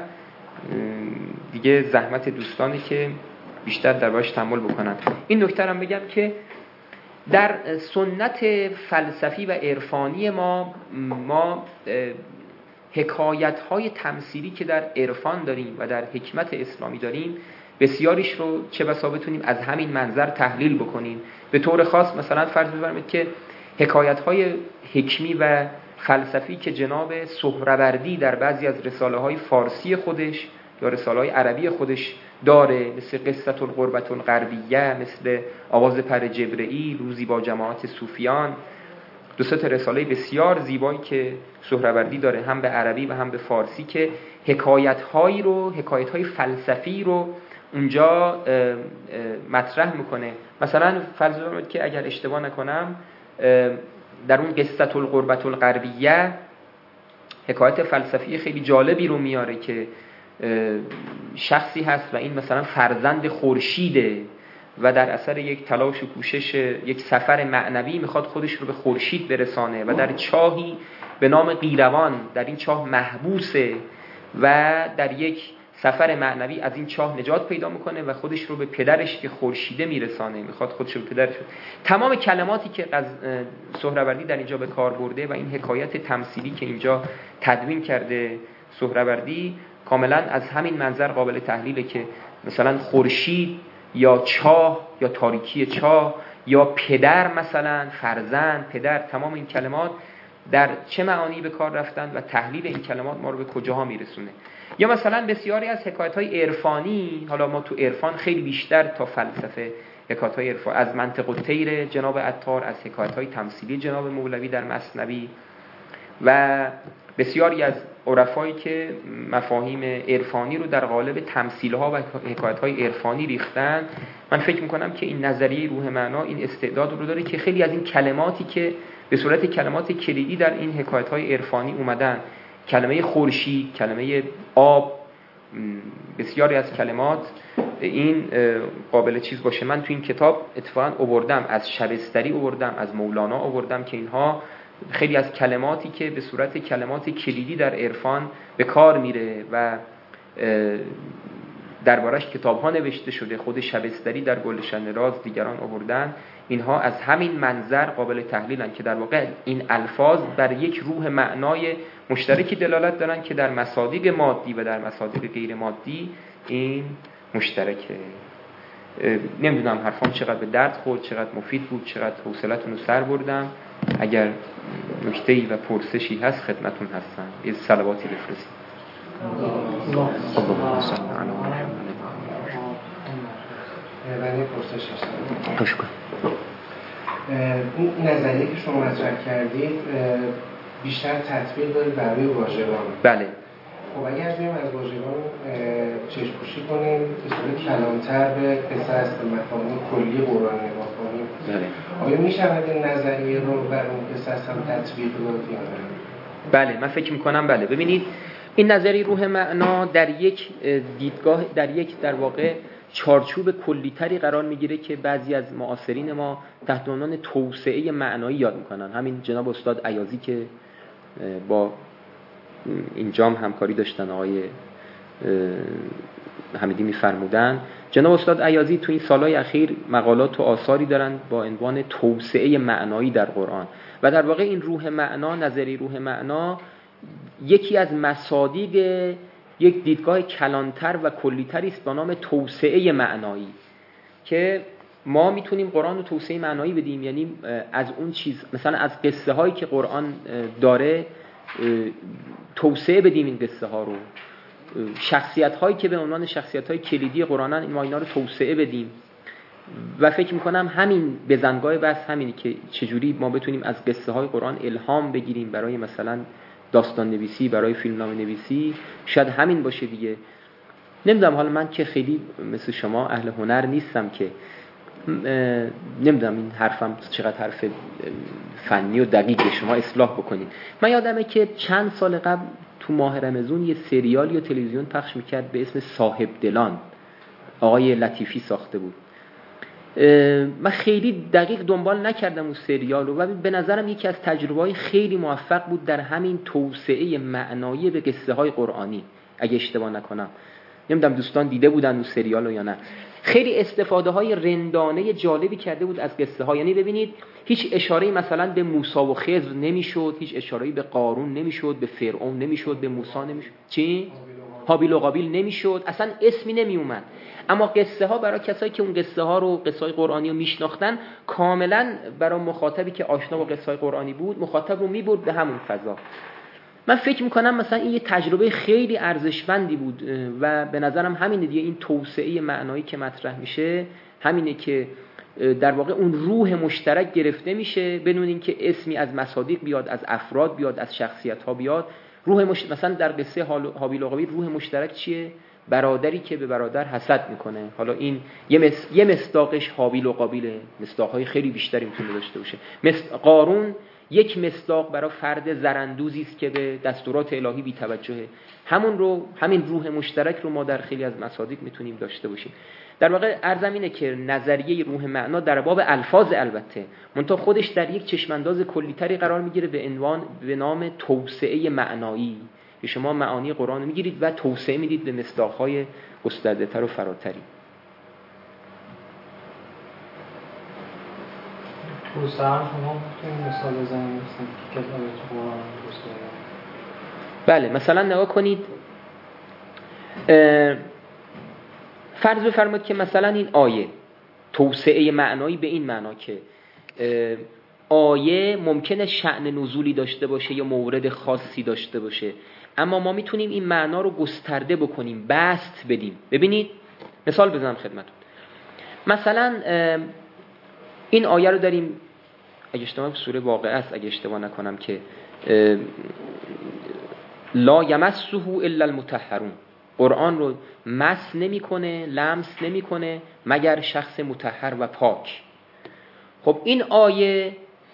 دیگه زحمت دوستانی که بیشتر دربارش تأمل بکنن. این نکته هم بگم که در سنت فلسفی و عرفانی ما ما حکایت‌های تمثیلی که در عرفان داریم و در حکمت اسلامی داریم بسیاریش رو چه بسا بتونیم از همین منظر تحلیل بکنیم. به طور خاص مثلا فرض بفرمایید که حکایت‌های حکمی و فلسفی که جناب سهروردی در بعضی از رساله‌های فارسی خودش یا رساله‌های عربی خودش داره، مثل قصة الغربة الغربیه، مثل آواز پر جبرئیل، روزی با جماعت صوفیان، دو سه تا رساله بسیار زیبایی که سهروردی داره هم به عربی و هم به فارسی که حکایت‌هایی رو، حکایت‌های فلسفی رو اونجا مطرح میکنه. مثلا فرض کنید که اگر اشتباه نکنم در اون قصة الغربة الغربیه حکایت فلسفی خیلی جالبی رو میاره که شخصی هست و این مثلا فرزند خورشیده و در اثر یک تلاش و کوشش یک سفر معنوی میخواد خودش رو به خورشید برسانه و در چاهی به نام قیروان در این چاه محبوسه و در یک سفر معنوی از این چاه نجات پیدا میکنه و خودش رو به پدرش که خورشیده میرسانه، میخواد خودش رو به پدرش. تمام کلماتی که از سهروردی در اینجا به کار برده و این حکایت تمثیلی که اینجا تدوین کرده سهروردی کاملا از همین منظر قابل تحلیله که مثلا خورشید یا چاه یا تاریکی چاه یا پدر، مثلا فرزند، پدر، تمام این کلمات در چه معانی به کار رفتن و تحلیل این کلمات ما رو به کجاها میرسونه. یا مثلا بسیاری از حکایت‌های عرفانی، حالا ما تو عرفان خیلی بیشتر تا فلسفه حکایت‌های عرفان، از منطق الطیر جناب عطار، از حکایت‌های تمثیلی جناب مولوی در مثنوی و بسیاری از عرفایی که مفاهیم عرفانی رو در قالب تمثیل‌ها و حکایت‌های عرفانی ریختن. من فکر می‌کنم که این نظریه روح معنا این استعداد رو داره که خیلی از این کلماتی که به صورت کلمات کلیدی در این حکایت‌های عرفانی اومدن، کلمه خورشید، کلمه آب، بسیاری از کلمات این قابل چیز باشه. من تو این کتاب اتفاقاً آوردم، از شبستری آوردم، از مولانا آوردم که اینها خیلی از کلماتی که به صورت کلمات کلیدی در عرفان به کار میره و دربارش کتاب ها نوشته شده، خود شبستری در گلشن راز دیگران آوردن، اینها از همین منظر قابل تحلیلن که در واقع این الفاظ بر یک روح معنای مشترکی دلالت دارن که در مصادیق مادی و در مصادیق غیر مادی این مشترکه. نمیدونم حرفام چقدر به درد خورد، چقدر مفید بود، چقدر حوصلتون رو سر بردم. اگر نکته‌ای و پرسشی هست خدمتون هستم. یه صلواتی بفرستید. اللهم صل علی محمد. من یه پرسش داشتم. خوش کن. این نظریه که شما مطرح کردید بیشتر تطبیق داره برای واژگان. بله. خب اگر بیم از واژگان چشم پوشی کنیم به صورت کلانتر به قصص، به مفاهیم کلی قرآن نگاه کنیم، بله. آیا میشود این نظریه رو بر اون قصص هم تطبیق داد یا نه؟ بله، من فکر میکنم بله. ببینید این نظریه روح معنا در یک دیدگاه، در یک در واقع چارچوب کلی‌تری قرار میگیره که بعضی از معاصرین ما تحت عنوان توسعه معنایی یاد میکنن. همین جناب استاد ایازی که با اینجام همکاری داشتن، آقای حمیدی میفرمودن، جناب استاد ایازی تو این سالهای اخیر مقالات و آثاری دارن با عنوان توسعه معنایی در قرآن و در واقع این روح معنا، نظریه روح معنا یکی از مصادیق یک دیدگاه کلانتر و کلیتری است با نام توسعه معنایی که ما میتونیم قرآن رو توسعه معنایی بدیم، یعنی از اون چیز مثلا از قصه هایی که قرآن داره توسعه بدیم، این قصه ها رو، شخصیت هایی که به عنوان شخصیت های کلیدی قرآنن ما اینا رو توسعه بدیم. و فکر میکنم همین بزنگاه بس همینی که چجوری ما بتونیم از قصه های قرآن الهام بگیریم برای مثلا داستان نویسی، برای فیلمنامه نویسی، شاید همین باشه دیگه. نمیدونم، حالا من که خیلی مثل شما اهل هنر نیستم که نمیدونم این حرفم چقدر حرف فنی و دقیقه، شما اصلاح بکنید. من یادمه که چند سال قبل تو ماه رمضان یه سریالی و تلویزیون پخش میکرد به اسم صاحب دلان، آقای لطیفی ساخته بود. من خیلی دقیق دنبال نکردم اون سریال رو و به نظرم یکی از تجربه‌های خیلی موفق بود در همین توسعه معنایی به قصه های قرآنی، اگه اشتباه نکنم. نمیدونم دوستان دیده بودن اون سریال رو یا نه. خیلی استفاده های رندانه جالبی کرده بود از قصه ها. یعنی ببینید هیچ اشاره‌ای مثلا به موسی و خضر نمیشد، هیچ اشاره‌ای به قارون نمیشد، به فرعون نمیشد، به موسی نمیشد، چی؟ هابیل و قابیل نمیشد، اصلا اسمی نمی اومد. اما قصه ها برای کسایی که اون قصه ها رو، قصه های قرآنی رو میشناختن، کاملا برای مخاطبی که آشنا با قصه های قرآنی بود، مخاطب رو میبرد به همون فضا. من فکر میکنم مثلا این یه تجربه خیلی ارزشمندی بود و به نظرم همینه دیگه، این توسعه معنایی که مطرح میشه همینه که در واقع اون روح مشترک گرفته میشه بدون اینکه اسمی از مصادیق بیاد، از افراد بیاد، از شخصیت ها بیاد. روح مش... مثلا در قصه هابیل و قابیل روح مشترک چیه؟ برادری که به برادر حسد میکنه. حالا این یه, مس... یه مصداقش هابیل و قابیله، مصداقهای خیلی بیشتری میتونه داشته باشه. مس... قارون یک مصداق برای فرد زرندوزی است که به دستورات الهی بی توجهه. همون رو، همین روح مشترک رو ما در خیلی از مصادیق میتونیم داشته باشیم. در واقع عرضم اینه که نظریه روح معنا در باب الفاظ البته منتها خودش در یک چشمانداز کلی‌تری قرار میگیره به عنوان به نام توسعه معنایی، که شما معانی قرآن رو میگیرید و توسعه میدید به مصداق‌های گسترده‌تر و فراتری. توسعه شما میتونید مثال بزنید که کتاب قرآن توسعه؟ بله، مثلا نگاه کنید، فرض بفرمایید که مثلا این آیه توسعه معنایی به این معنا که آیه ممکنه شأن نزولی داشته باشه یا مورد خاصی داشته باشه، اما ما میتونیم این معنا رو گسترده بکنیم، بسط بدیم. ببینید مثال بزنم خدمتتون. مثلا این آیه رو داریم، اگه اشتباه سوره واقعه است اگه اشتباه نکنم، که لا یمسه الا المطهرون، قرآن رو مس نمیکنه، لمس نمیکنه مگر شخص مطهر و پاک. خب این آیه،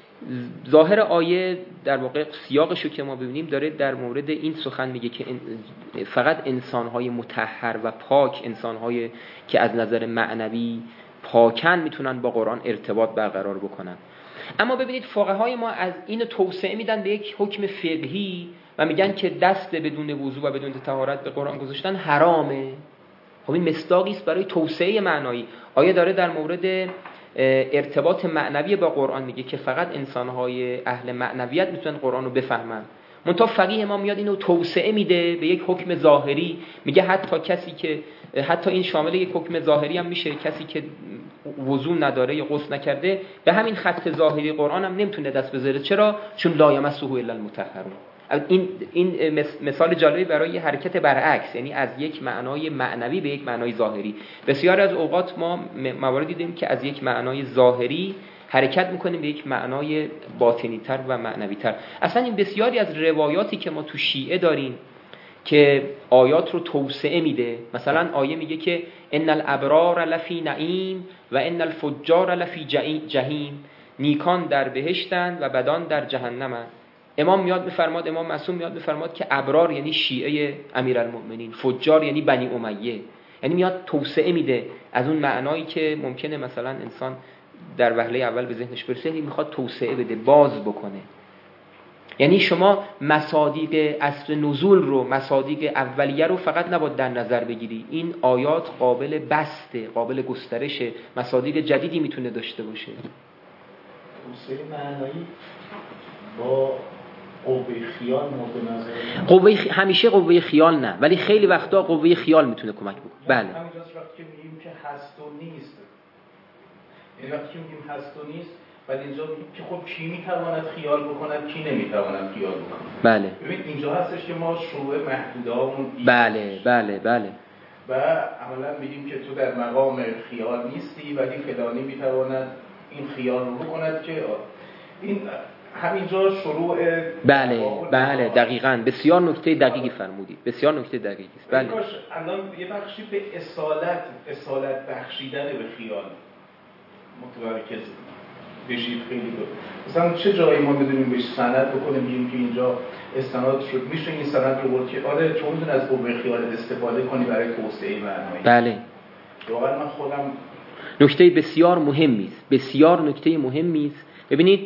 ظاهر آیه در واقع سیاقش رو که ما ببینیم داره در مورد این سخن میگه که فقط انسانهای مطهر و پاک، انسانهای که از نظر معنوی پاکن میتونن با قرآن ارتباط برقرار بکنن. اما ببینید فقهای ما از اینو توسعه میدن به یک حکم فقهی و میگن که دست بدون وضو و بدون طهارت به قرآن گذاشتن حرامه. خب این مصداقی است برای توسعه معنایی. آیه داره در مورد ارتباط معنوی با قرآن میگه که فقط انسانهای اهل معنویت میتونن قرآن رو بفهمن. منتها فقیه ما میاد اینو توسعه میده به یک حکم ظاهری، میگه حتی کسی که حتی این شامل یک حکم ظاهری هم میشه، کسی که وضو نداره یا غسل نکرده به همین خط ظاهری قرآن هم نمیتونه دست بذاره. چرا؟ چون لا یمسه الا المطهرون. این این مثال جالبی برای حرکت برعکس، یعنی از یک معنای معنوی به یک معنای ظاهری. بسیار از اوقات ما مواردی دیدیم که از یک معنای ظاهری حرکت میکنیم به یک معنای باطنی تر و معنوی تر. اصلا این بسیاری از روایاتی که ما تو شیعه داریم که آیات رو توسعه میده، مثلا آیه میگه که ان الابرار لفی نعیم و ان الفجار لفی جهیم، نیکان در بهشتند و بدان در جهنمند. امام میاد بفرماد، امام معصوم میاد بفرماد که ابرار یعنی شیعه امیرالمؤمنین، فجار یعنی بنی امیه. یعنی میاد توسعه میده از اون معنایی که ممکنه مثلا انسان در وهله اول به ذهنش برسه، یعنی میخواد توسعه بده، باز بکنه. یعنی شما مصادیق اصل نزول رو، مصادیق اولیه رو فقط نباید در نظر بگیری، این آیات قابل بسته، قابل گسترشه، مصادیق جدیدی میتونه داشته باشه. توسعه معنایی با قوه خیال مورد نظر؟ قوه خ... همیشه قوه خیال نه، ولی خیلی وقتا قوه خیال میتونه کمک بکنه. بله. همینجاست وقتی که میگیم که هست و نیست. یعنی وقتی که میگیم هست و نیست، ولی اینجا میگیم که خب کی میتواند خیال بکند، کی نمیتواند خیال بکند. بله. ببین اینجا هستش که ما شروع محدوده‌هامون بله بله بله. و عملا میگیم که تو در مقام خیال نیستی ولی فلانی میتواند این خیال رو بکند که این همینجا شروع. بله بله دقیقاً، بسیار نکته دقیقی فرمودید، بسیار نکته دقیقی است. بله. کاش الان یه بخشی به اصالت اصالت بخشیدن به خیال متمرکز بشید. خیلی بود مثلا چه جایی ما بدونیم بهش سند بکنیم بگیم که اینجا استناد شد، میشه این سند رو برد که آره چون میتونی از قوه خیالت استفاده کنی برای توسعه معنایی. بله. واقعا من خودم نکته بسیار مهمی است، بسیار نکته مهمی است. ببینید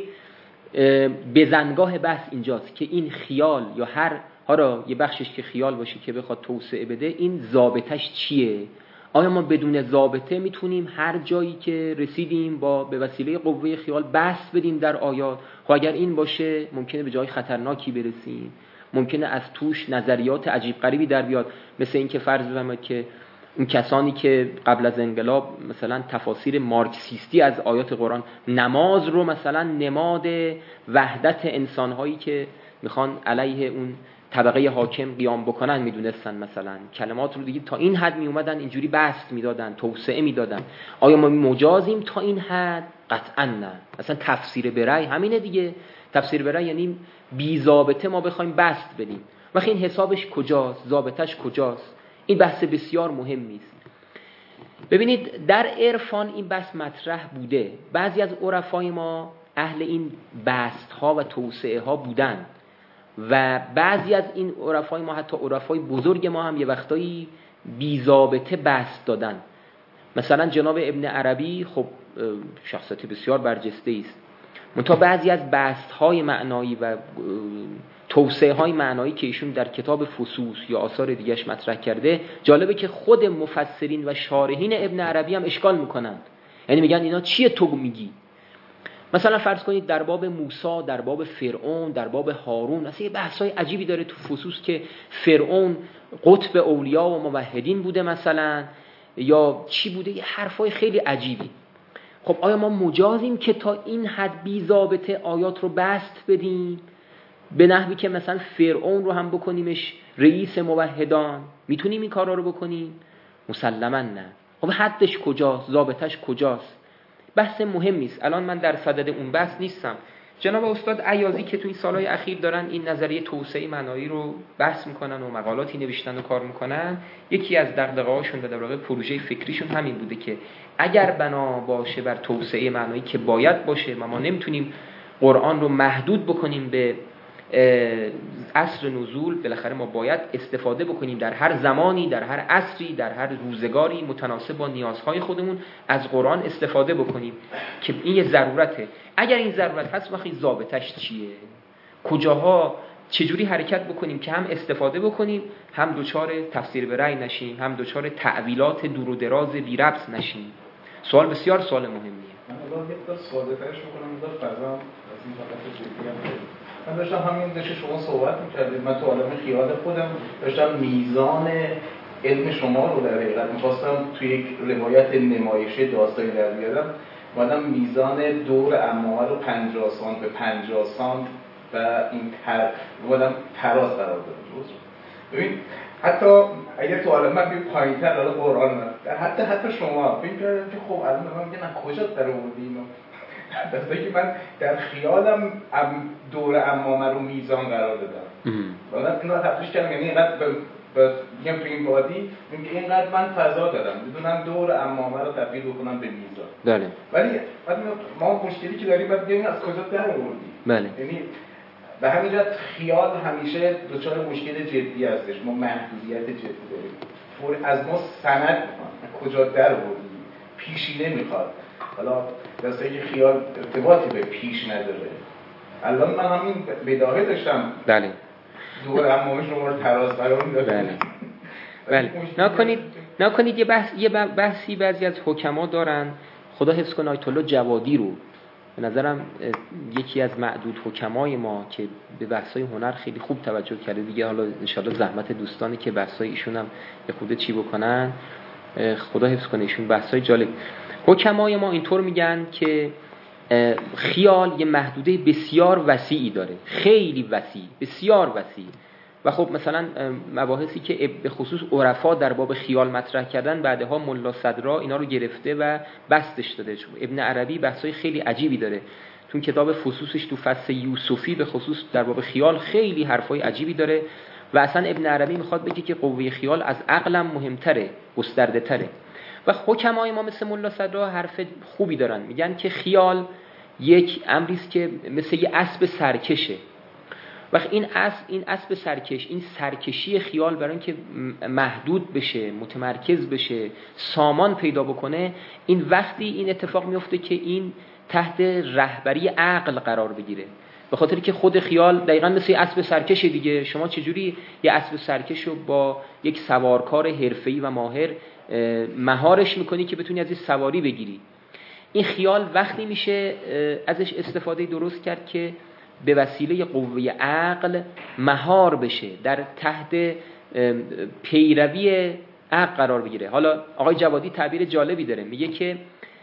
بزنگاه بحث اینجاست که این خیال یا هر هارا یه بخشش که خیال باشه که بخواد توسعه بده، این ضابطش چیه؟ آیا ما بدون ضابطه میتونیم هر جایی که رسیدیم با به وسیله قوه خیال بحث بدیم در آیات؟ خب اگر این باشه ممکنه به جای خطرناکی برسیم، ممکنه از توش نظریات عجیب غریبی در بیاد، مثل این که فرض بفرمایید که اون کسانی که قبل از انقلاب مثلا تفاسیر مارکسیستی از آیات قرآن، نماز رو مثلا نماد وحدت انسان‌هایی که میخوان علیه اون طبقه حاکم قیام بکنن میدونستن، مثلا کلمات رو دیگه تا این حد می اومدن اینجوری بسط میدادن، توسعه میدادن. آیا ما مجازیم تا این حد؟ قطعا نه. مثلا تفسیر برای همینه دیگه، تفسیر برای یعنی بی ضابطه ما بخوایم بسط بدیم. وقتی این حسابش کجاست؟ ضابطش کجاست؟ این بحث بسیار مهمی است. ببینید در عرفان این بحث مطرح بوده، بعضی از عرفای ما اهل این بسط ها و توسعه ها بودن و بعضی از این عرفای ما، حتی عرفای بزرگ ما هم یه وقتایی بی ضابطه بسط دادن. مثلا جناب ابن عربی خب شخصیت بسیار برجسته است، منتها بعضی از بسط های معنایی و توسعه های معنایی که ایشون در کتاب فصوص یا آثار دیگه‌اش مطرح کرده، جالبه که خود مفسرین و شارحین ابن عربی هم اشکال میکنند. یعنی میگن اینا چیه تو میگی؟ مثلا فرض کنید در باب موسی، در باب فرعون، در باب هارون، اصلا یه بحث‌های عجیبی داره تو فصوص که فرعون قطب اولیا و موحدین بوده مثلا، یا چی بوده، یه حرفای خیلی عجیبی. خب آیا ما مجازیم که تا این حد بی ضابطه آیات رو بسط بدیم به نحوی که مثلا فرعون رو هم بکنیمش رئیس موحدان؟ میتونیم این کارا رو بکنیم؟ مسلماً نه. خب حدش کجاست؟ ضابطش کجاست؟ بحث مهمی است. الان من در صدد اون بحث نیستم. جناب استاد عیاضی که تو این سالهای اخیر دارن این نظریه توسعه معنایی رو بحث میکنن و مقالاتی نوشتن و کار میکنن، یکی از دغدغه‌هاشون و در واقع پروژه فکریشون همین بوده که اگر بنا باشه بر توسعه معنایی که باید باشه، ما ما نمیتونیم قرآن رو محدود بکنیم به عصر نزول، بالاخره ما باید استفاده بکنیم در هر زمانی، در هر عصری، در هر روزگاری متناسب با نیازهای خودمون از قرآن استفاده بکنیم که این یه ضرورته. اگر این ضرورت هست وقتی ضابطش چیه؟ کجاها چجوری حرکت بکنیم که هم استفاده بکنیم، هم دوچار تفسیر به رأی نشیم، هم دوچار تعویلات دور و دراز بی ربط نشیم؟ سوال بسیار سوال مهمیه. من الان یه تا ساده ترش می‌کنم، داشت فضا از این حالت جدی هم من داشتم همین داشت شما صحبت می‌کردید، من تو عالم خیال خودم داشتم میزان علم شما رو در حقیقت می‌خواستم توی یک روایت نمایشی داستانی در بیارم. اومدم میزان دور عمامه رو پنجاه سانت به پنجاه سانت و این تر اومدم تراز قرار دادم. ببین حتی اگر تو عالم من بی پایین‌تر داره قرآن من حتی حتی شما فکر کردم که خب الان من میگم کجا در آوردین؟ دسته که من در خیالم دور عمامه رو میزان قرار دادم. بعد اینو تفسیر کردم، یعنی اینقدر میگم تو این وادی میگم اینقدر من فضا دادم بدونم دور عمامه رو تبدیل بکنم به میزان. بله. ولی ما مشکلی که داریم بعد ببینیم از کجا در آوردی. بله. یعنی به همین جهت خیال همیشه دچار مشکل جدی هستش. ما محدودیت جدی داریم. فور از ما سند کجا در آوردی پیشینه میخواد. حالا دسته که خیال ارتباطی به پیش نداره. الان من همین بداهه داشتم. بله. دور عمامه شما رو تراز قرار میدادم. بله. بله. نکنید نکنید یه بحث یه بحثی بعضی از حکما دارن، خدا حفظ کنه، آیت الله جوادی رو به نظرم یکی از معدود حکمای ما که به بحث‌های هنر خیلی خوب توجه کرده دیگه، حالا انشالله زحمت دوستانی که بحث‌های ایشون هم یه خورده چی بکنن، خدا حفظ کنه ایشون، بحث‌های جالب. حکمای ما اینطور میگن که خیال یه محدوده بسیار وسیعی داره، خیلی وسیع، بسیار وسیع. و خب مثلا مباحثی که به خصوص عرفا در باب خیال مطرح کردن بعدها ملا صدرا اینا رو گرفته و بستش داده. ابن عربی بحثای خیلی عجیبی داره تو کتاب فصوصش، تو فصل یوسفی به خصوص در باب خیال خیلی حرفای عجیبی داره و اصلا ابن عربی میخواد بگه که قوه خیال از عقلم مهمتره، گسترده تره. و حکمای ما مثل ملا صدرا حرف خوبی دارن، میگن که خیال یک امری است که مثل یه اسب سرکشه. وقت این اسب این اسب سرکش، این سرکشی خیال برای اینکه محدود بشه، متمرکز بشه، سامان پیدا بکنه، این وقتی این اتفاق میفته که این تحت رهبری عقل قرار بگیره. به خاطری که خود خیال دقیقاً مثل اسب سرکش دیگه. شما چجوری یه اسب سرکش رو با یک سوارکار حرفه‌ای و ماهر مهارش میکنی که بتونی ازش سواری بگیری؟ این خیال وقتی میشه ازش استفاده درست کرد که به وسیله قوه عقل مهار بشه، در تحت پیروی عقل قرار بگیره. حالا آقای جوادی تعبیر جالبی داره، میگه که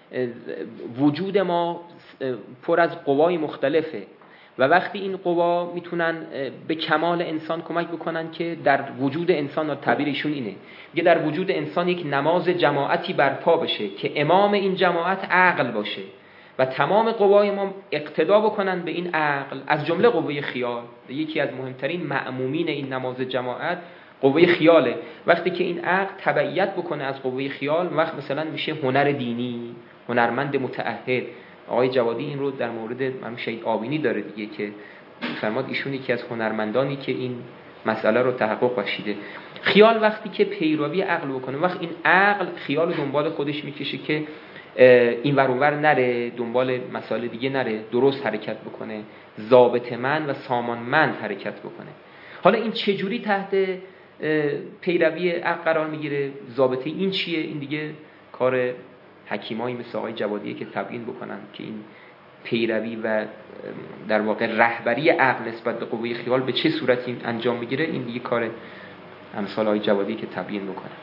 وجود ما پر از قوای مختلفه و وقتی این قوا میتونن به کمال انسان کمک بکنن که در وجود انسان، تعبیر ایشون اینه، میگه در وجود انسان یک نماز جماعتی برپا بشه که امام این جماعت عقل باشه و تمام قوای ما اقتدا بکنن به این عقل، از جمله قوه خیال. یکی از مهمترین مأمومین این نماز جماعت قوه خیاله. وقتی که این عقل تبعیت بکنه از قوه خیال، وقت مثلا میشه هنر دینی، هنرمند متعهد. آقای جوادی این رو در مورد همین شهید آبینی داره دیگه که فرماد ایشون یکی از هنرمندانی که این مسئله رو تحقق بخشیده. خیال وقتی که پیروی عقل بکنه، وقت این عقل خیال دنبال خودش میکشه که این ور اون ور نره، دنبال مسائل دیگه نره، درست حرکت بکنه، ضابطه‌مند و سامانمند حرکت بکنه. حالا این چجوری تحت پیروی عقل قرار میگیره؟ ضابطه این چیه؟ این دیگه کار حکیمایی مثل آقای جوادیه که تبیین بکنن که این پیروی و در واقع رهبری عقل نسبت به قوه خیال به چه صورتی انجام میگیره. این دیگه کار امثال آقای جوادی که تبیین بکنن.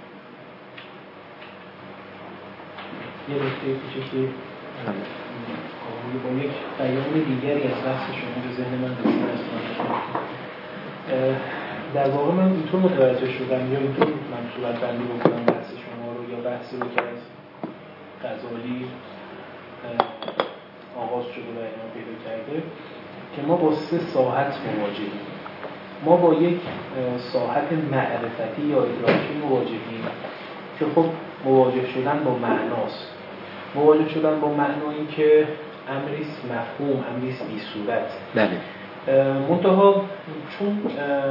یه نکته کوچیکی با یک بیان دیگری از بحث شما به ذهن من رسید. در واقع من اینطور متوجه شدم یا اینطور من صورت بندی بکنم بحث شما رو یا بحثی رو که از غزالی آغاز شده و ادامه پیدا کرده که ما با سه ساحت مواجهیم. ما با یک ساحت معرفتی یا ادراکی مواجهیم که خب مواجه شدن با معناست. مواجه شدن با معنایی که امریست مفهوم، امریست بی صورت. بله. منتها چون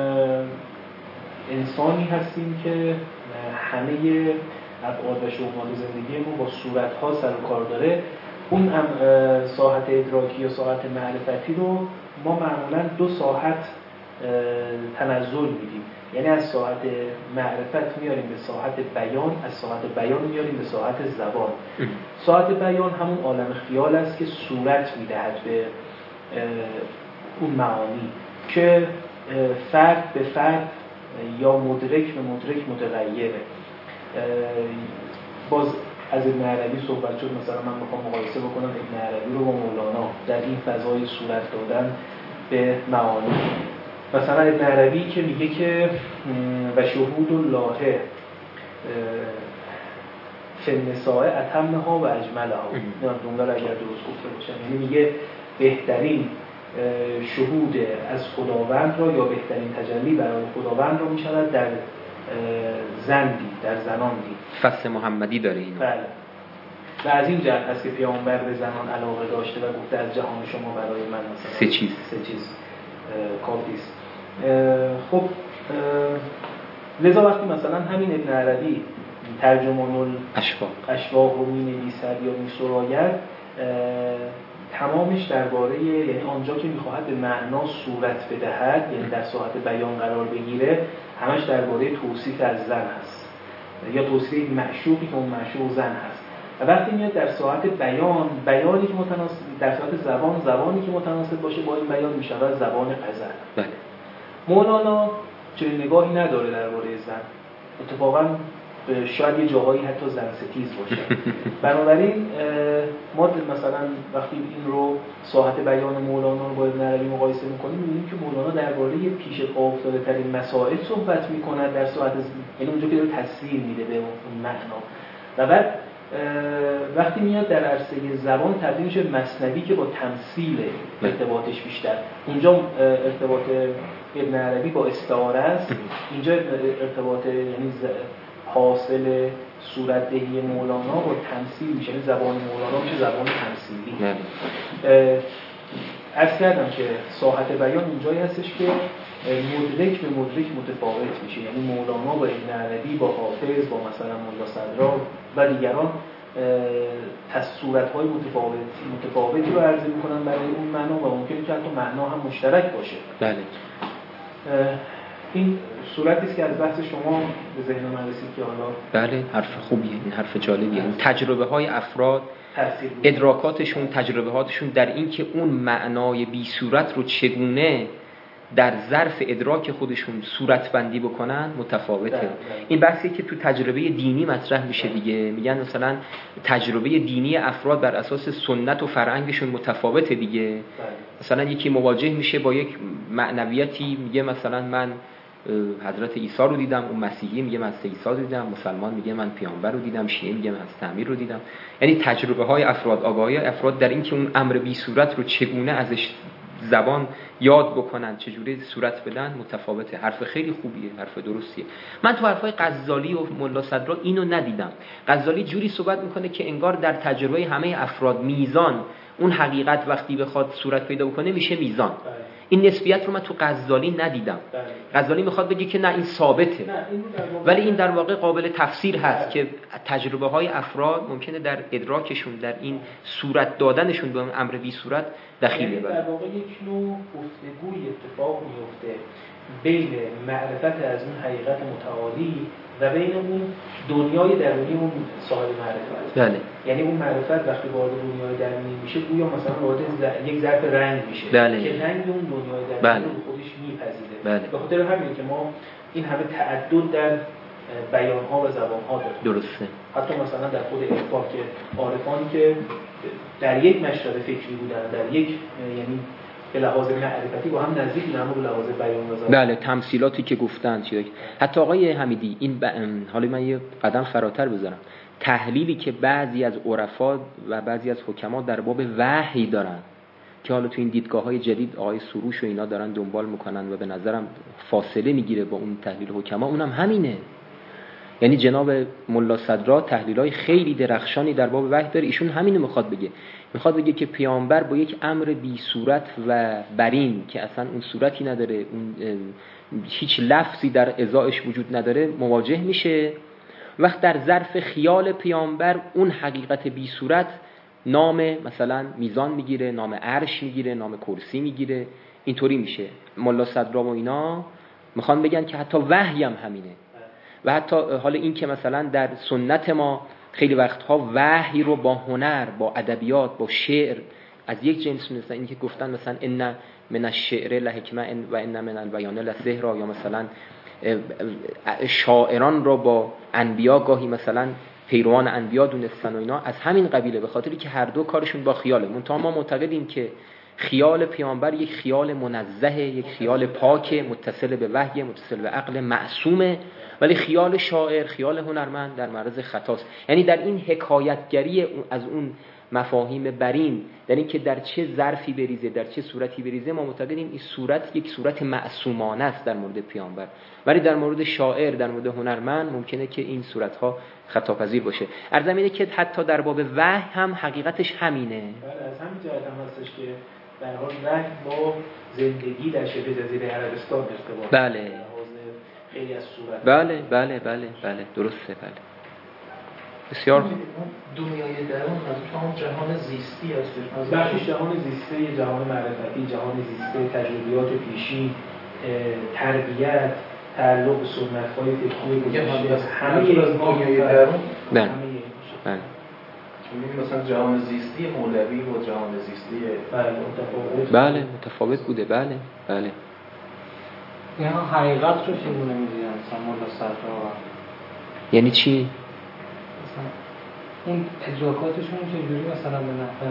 انسانی هستیم که همه ابعاد و شؤون زندگی ما با صورت‌ها سر و کار داره، اون هم ساحت ادراکی یا ساحت معرفتی رو ما معمولاً دو ساحت تنزل میدیم. یعنی از ساحت معرفت میاریم به ساحت بیان، از ساحت بیان میاریم به ساحت زبان. ساحت بیان همون عالم خیال است که صورت میدهد به اون معانی که فرد به فرد یا مدرک به مدرک متغیره. باز از ابن عربی صحبت شد، مثلا من میخوام مقایسه بکنم ابن عربی رو با مولانا در این فضای صورت دادن به معانی. مثلا ابن عربی که میگه که و شهود الله فی النساء اتمها و اجملها، نه دنبال اگر درست گفته باشم، یعنی میگه بهترین شهود از خداوند را یا بهترین تجلی برای خداوند را میشود در زندی، در زناندی. فصل محمدی داره اینو. بله. و از این جهت هست که پیامبر به زنان علاقه داشته و گفته از جهان شما برای من مثلا سه چیز سه چیز کافی است. خب لذا وقتی مثلا همین ابن عربی ترجمان الاشواق اشواق رو می‌نویسد یا می‌سراید، تمامش درباره، یعنی آنجا که می‌خواهد به معنا صورت بدهد، یعنی در ساحت بیان قرار بگیره، همش درباره توصیف از زن هست یا توصیف معشوقی که اون معشوق زن هست. و وقتی میاد در ساعت بیان، بیانی که متناسب در ساعت زبان، زبانی که متناسب باشه با این بیان میشود زبان غزل. بله. مولانا چنین نگاهی نداره درباره زن. اتفاقاً شاید یه جاهایی حتی زن ستیز باشه. بنابراین ما مثلا وقتی این رو ساعت بیان مولانا رو با ابن عربی مقایسه می‌کنیم می‌بینیم که مولانا درباره پیش پا افتاده ترین مسائل صحبت می‌کند در ساعت، یعنی اونجا که داره تصویر میده به اون معنا. و بعد وقتی میاد در عرصه زبان تبدیل میشه مثنوی که با تمثیل ارتباطش بیشتر. اونجا ارتباط ابن عربی با استعاره است، اینجا ارتباط یعنی حاصل صورت دهی مولانا با تمثیل میشه، یعنی زبان مولانا میشه زبان تمثیلی. عرض کردم که ساحت بیان اونجایی هستش که مدرک به مدرک متفاوت میشه، یعنی مولانا با ابن عربی، با حافظ، با مثلا ملا صدرا و دیگران صورت‌های متفاوتی متفاوتی رو عرضه میکنن برای اون معنا و ممکنه که حتی معنا هم مشترک باشه. بله. این صورتی است که از بحث شما به ذهن من رسید که حالا بله حرف خوبیه، این حرف جالبیه. این تجربه های افراد، ادراکاتشون، تجربه هاتشون در این که اون معنای بی صورت رو چگونه در ظرف ادراک خودشون صورت بندی بکنن متفاوته. ده ده. این بحثی که تو تجربه دینی مطرح میشه دیگه، میگن مثلا تجربه دینی افراد بر اساس سنت و فرهنگشون متفاوته دیگه. ده. مثلا یکی مواجه میشه با یک معنویتی، میگه مثلا من حضرت عیسی رو دیدم، اون مسیحی میگه من عیسی رو دیدم، مسلمان میگه من پیامبر رو دیدم، شیعه میگه من تعمیر رو دیدم. یعنی تجربه های افراد، آگاهی افراد در این که اون امر بی صورت رو چگونه ازش زبان یاد بکنن، چجوری صورت بدن متفاوته. حرف خیلی خوبیه، حرف درستیه. من تو حرفای غزالی و ملا صدرا اینو ندیدم. غزالی جوری صحبت میکنه که انگار در تجربه همه افراد میزان اون حقیقت وقتی بخواد صورت پیدا بکنه میشه میزان. این نسبیت رو من تو غزالی ندیدم. غزالی میخواد بگه که نه این ثابته، ولی این در واقع قابل تفسیر هست که تجربه های افراد ممکنه در ادراکشون، در این صورت دادنشون به اون امر بی صورت دخیل ببره. در واقع یک نوع گفتگوی اتفاق میفته بین معرفت از اون حقیقت متعالی و بین اون دنیای درونی اون صاحب معرفت. بله. یعنی اون معرفت وقتی وارد دنیای درونی میشه گویا مثلا وارد ز... یک ظرف رنگ میشه. بله. که رنگ اون دنیای درونی بله. رو خودش میپذیره. بله. به خاطر همینه که ما این همه تعدد در بیان‌ها و زبان‌ها داریم. درسته. حتی مثلا در خود افاق که عارفانی که در یک مشرب فکری بودن، در یک یعنی به لحاظ معرفتی با هم نزدیک بودن، اما به لحاظ بیان و زبان. بله، تمثیلاتی که گفتن چیزی. حتی آقای حمیدی این ب... حالا من یه قدم فراتر بذارم. تحلیلی که بعضی از عرفا و بعضی از حکما در باب وحی دارن که حالا تو این دیدگاه‌های جدید آقای سروش و اینا دارن دنبال میکنن و به نظرم فاصله میگیره با اون تحلیل حکما، اونم همینه. یعنی جناب ملا صدرا تحلیل‌های خیلی درخشانی در باب وحی داره. ایشون همینو میخواد بگه. میخواد بگه که پیامبر با یک امر بی صورت و برین که اصلا اون صورتی نداره، اون هیچ لفظی در ازایش وجود نداره مواجه میشه. وقت در ظرف خیال پیامبر اون حقیقت بی صورت نام مثلا میزان میگیره، نام عرش میگیره، نام کرسی میگیره، اینطوری میشه. ملا صدرا و اینا میخوان بگن که حتی وحی هم همینه. و حتی حالا این که مثلا در سنت ما خیلی وقتها وحی رو با هنر، با ادبیات، با شعر از یک جنس مثلا این که گفتن مثلا ان من الشعر لحکمه و ان من البیان لسحر، یا مثلا شاعران رو با انبیا گاهی مثلا پیروان انبیا دونستن و اینا، از همین قبیله، به خاطری که هر دو کارشون با خیاله. منتها ما معتقدیم که خیال پیامبر یک خیال منزه، یک خیال پاک، متصل به وحی، متصل به عقل معصومه، ولی خیال شاعر، خیال هنرمند در معرض خطاست. یعنی در این حکایتگری از اون مفاهیم برین، در این که در چه ظرفی بریزه، در چه صورتی بریزه، ما معتقدیم این صورت یک صورت معصومانه است در مورد پیامبر، ولی در مورد شاعر، در مورد هنرمند ممکنه که این صورت‌ها خطاپذیر باشه. عرضم اینه که حتی در باب وحی هم حقیقتش همینه. بله، از همین جهت هم هستش که در حال وحی با زندگی در شبه جزیره عربستان ارتباط بله. خیلی از صورت. بله بله بله بله درسته. بله بسیار دنیای درون از شما جهان زیستی هستش، بخشش جهان زیسته، جهان معرفتی، جهان زیسته، تجربیات پیشین، تربیت، تعلق سنت‌های فکری گذشته، همه این دنیای درون. بله بله مثلا جهان زیستی مولوی و جهان زیستی بله متفاوت بله متفاوت بوده. بله بله اینها حقیقت رو چگونه می‌دونن مثلا مولا صدرا؟ یعنی چی؟ مثلا اون ادراکاتشون چجوری مثلا به نفع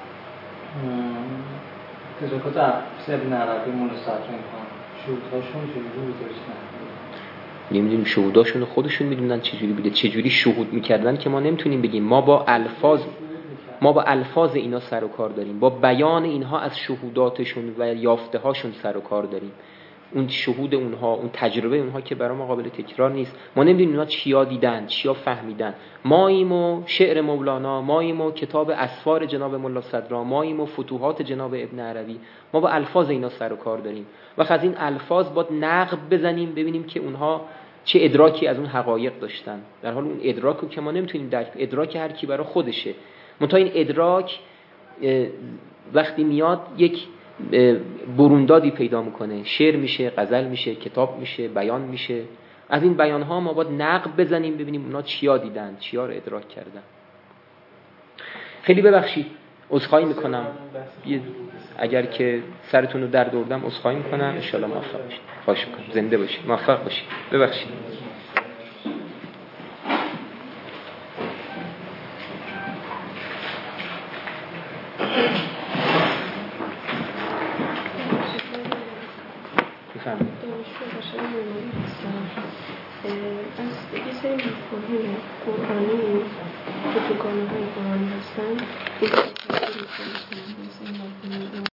ادراکات ابن عربی مولا صدرا می‌کنن شهودهاشون چجوری بوده بشنن؟ نمیدونیم شهوداشون خودشون میدونن چجوری بوده، چجوری شهود میکردن که ما نمیتونیم بگیم. ما با الفاظ ما با الفاظ اینا سر و کار داریم، با بیان اینها از شهوداتشون و یافته هاشون سر و کار داریم. اون شهود اونها، اون تجربه اونها که برای ما قابل تکرار نیست. ما نمیدونیم اونها چیا دیدن، چیا فهمیدن. ماییم و شعر مولانا، ماییم و کتاب اسفار جناب ملا صدرا، ماییم و فتوحات جناب ابن عربی. ما با الفاظ اینا سر و کار داریم. وقت از این الفاظ باید نقب بزنیم ببینیم که اونها چه ادراکی از اون حقایق داشتن. در حال اون ادراک رو که ما نمیتونیم درک، ادراک هر کی برای خودشه. منتها این ادراک وقتی میاد یک بروندادی پیدا میکنه، شعر میشه، غزل میشه، کتاب میشه، بیان میشه. از این بیان ها ما باید نقب بزنیم ببینیم اونا چیا دیدن، چیا رو ادراک کردن. خیلی ببخشید، عذرخواهی میکنم اگر که سرتون رو درد آوردم، عذرخواهی میکنم. ان شاء الله موفق باشید. خواهش میکنم زنده باشید، موفق باشید. ببخشید. از یه سری مفاهیم قرآنی که تو کانون‌های قرآنی هستن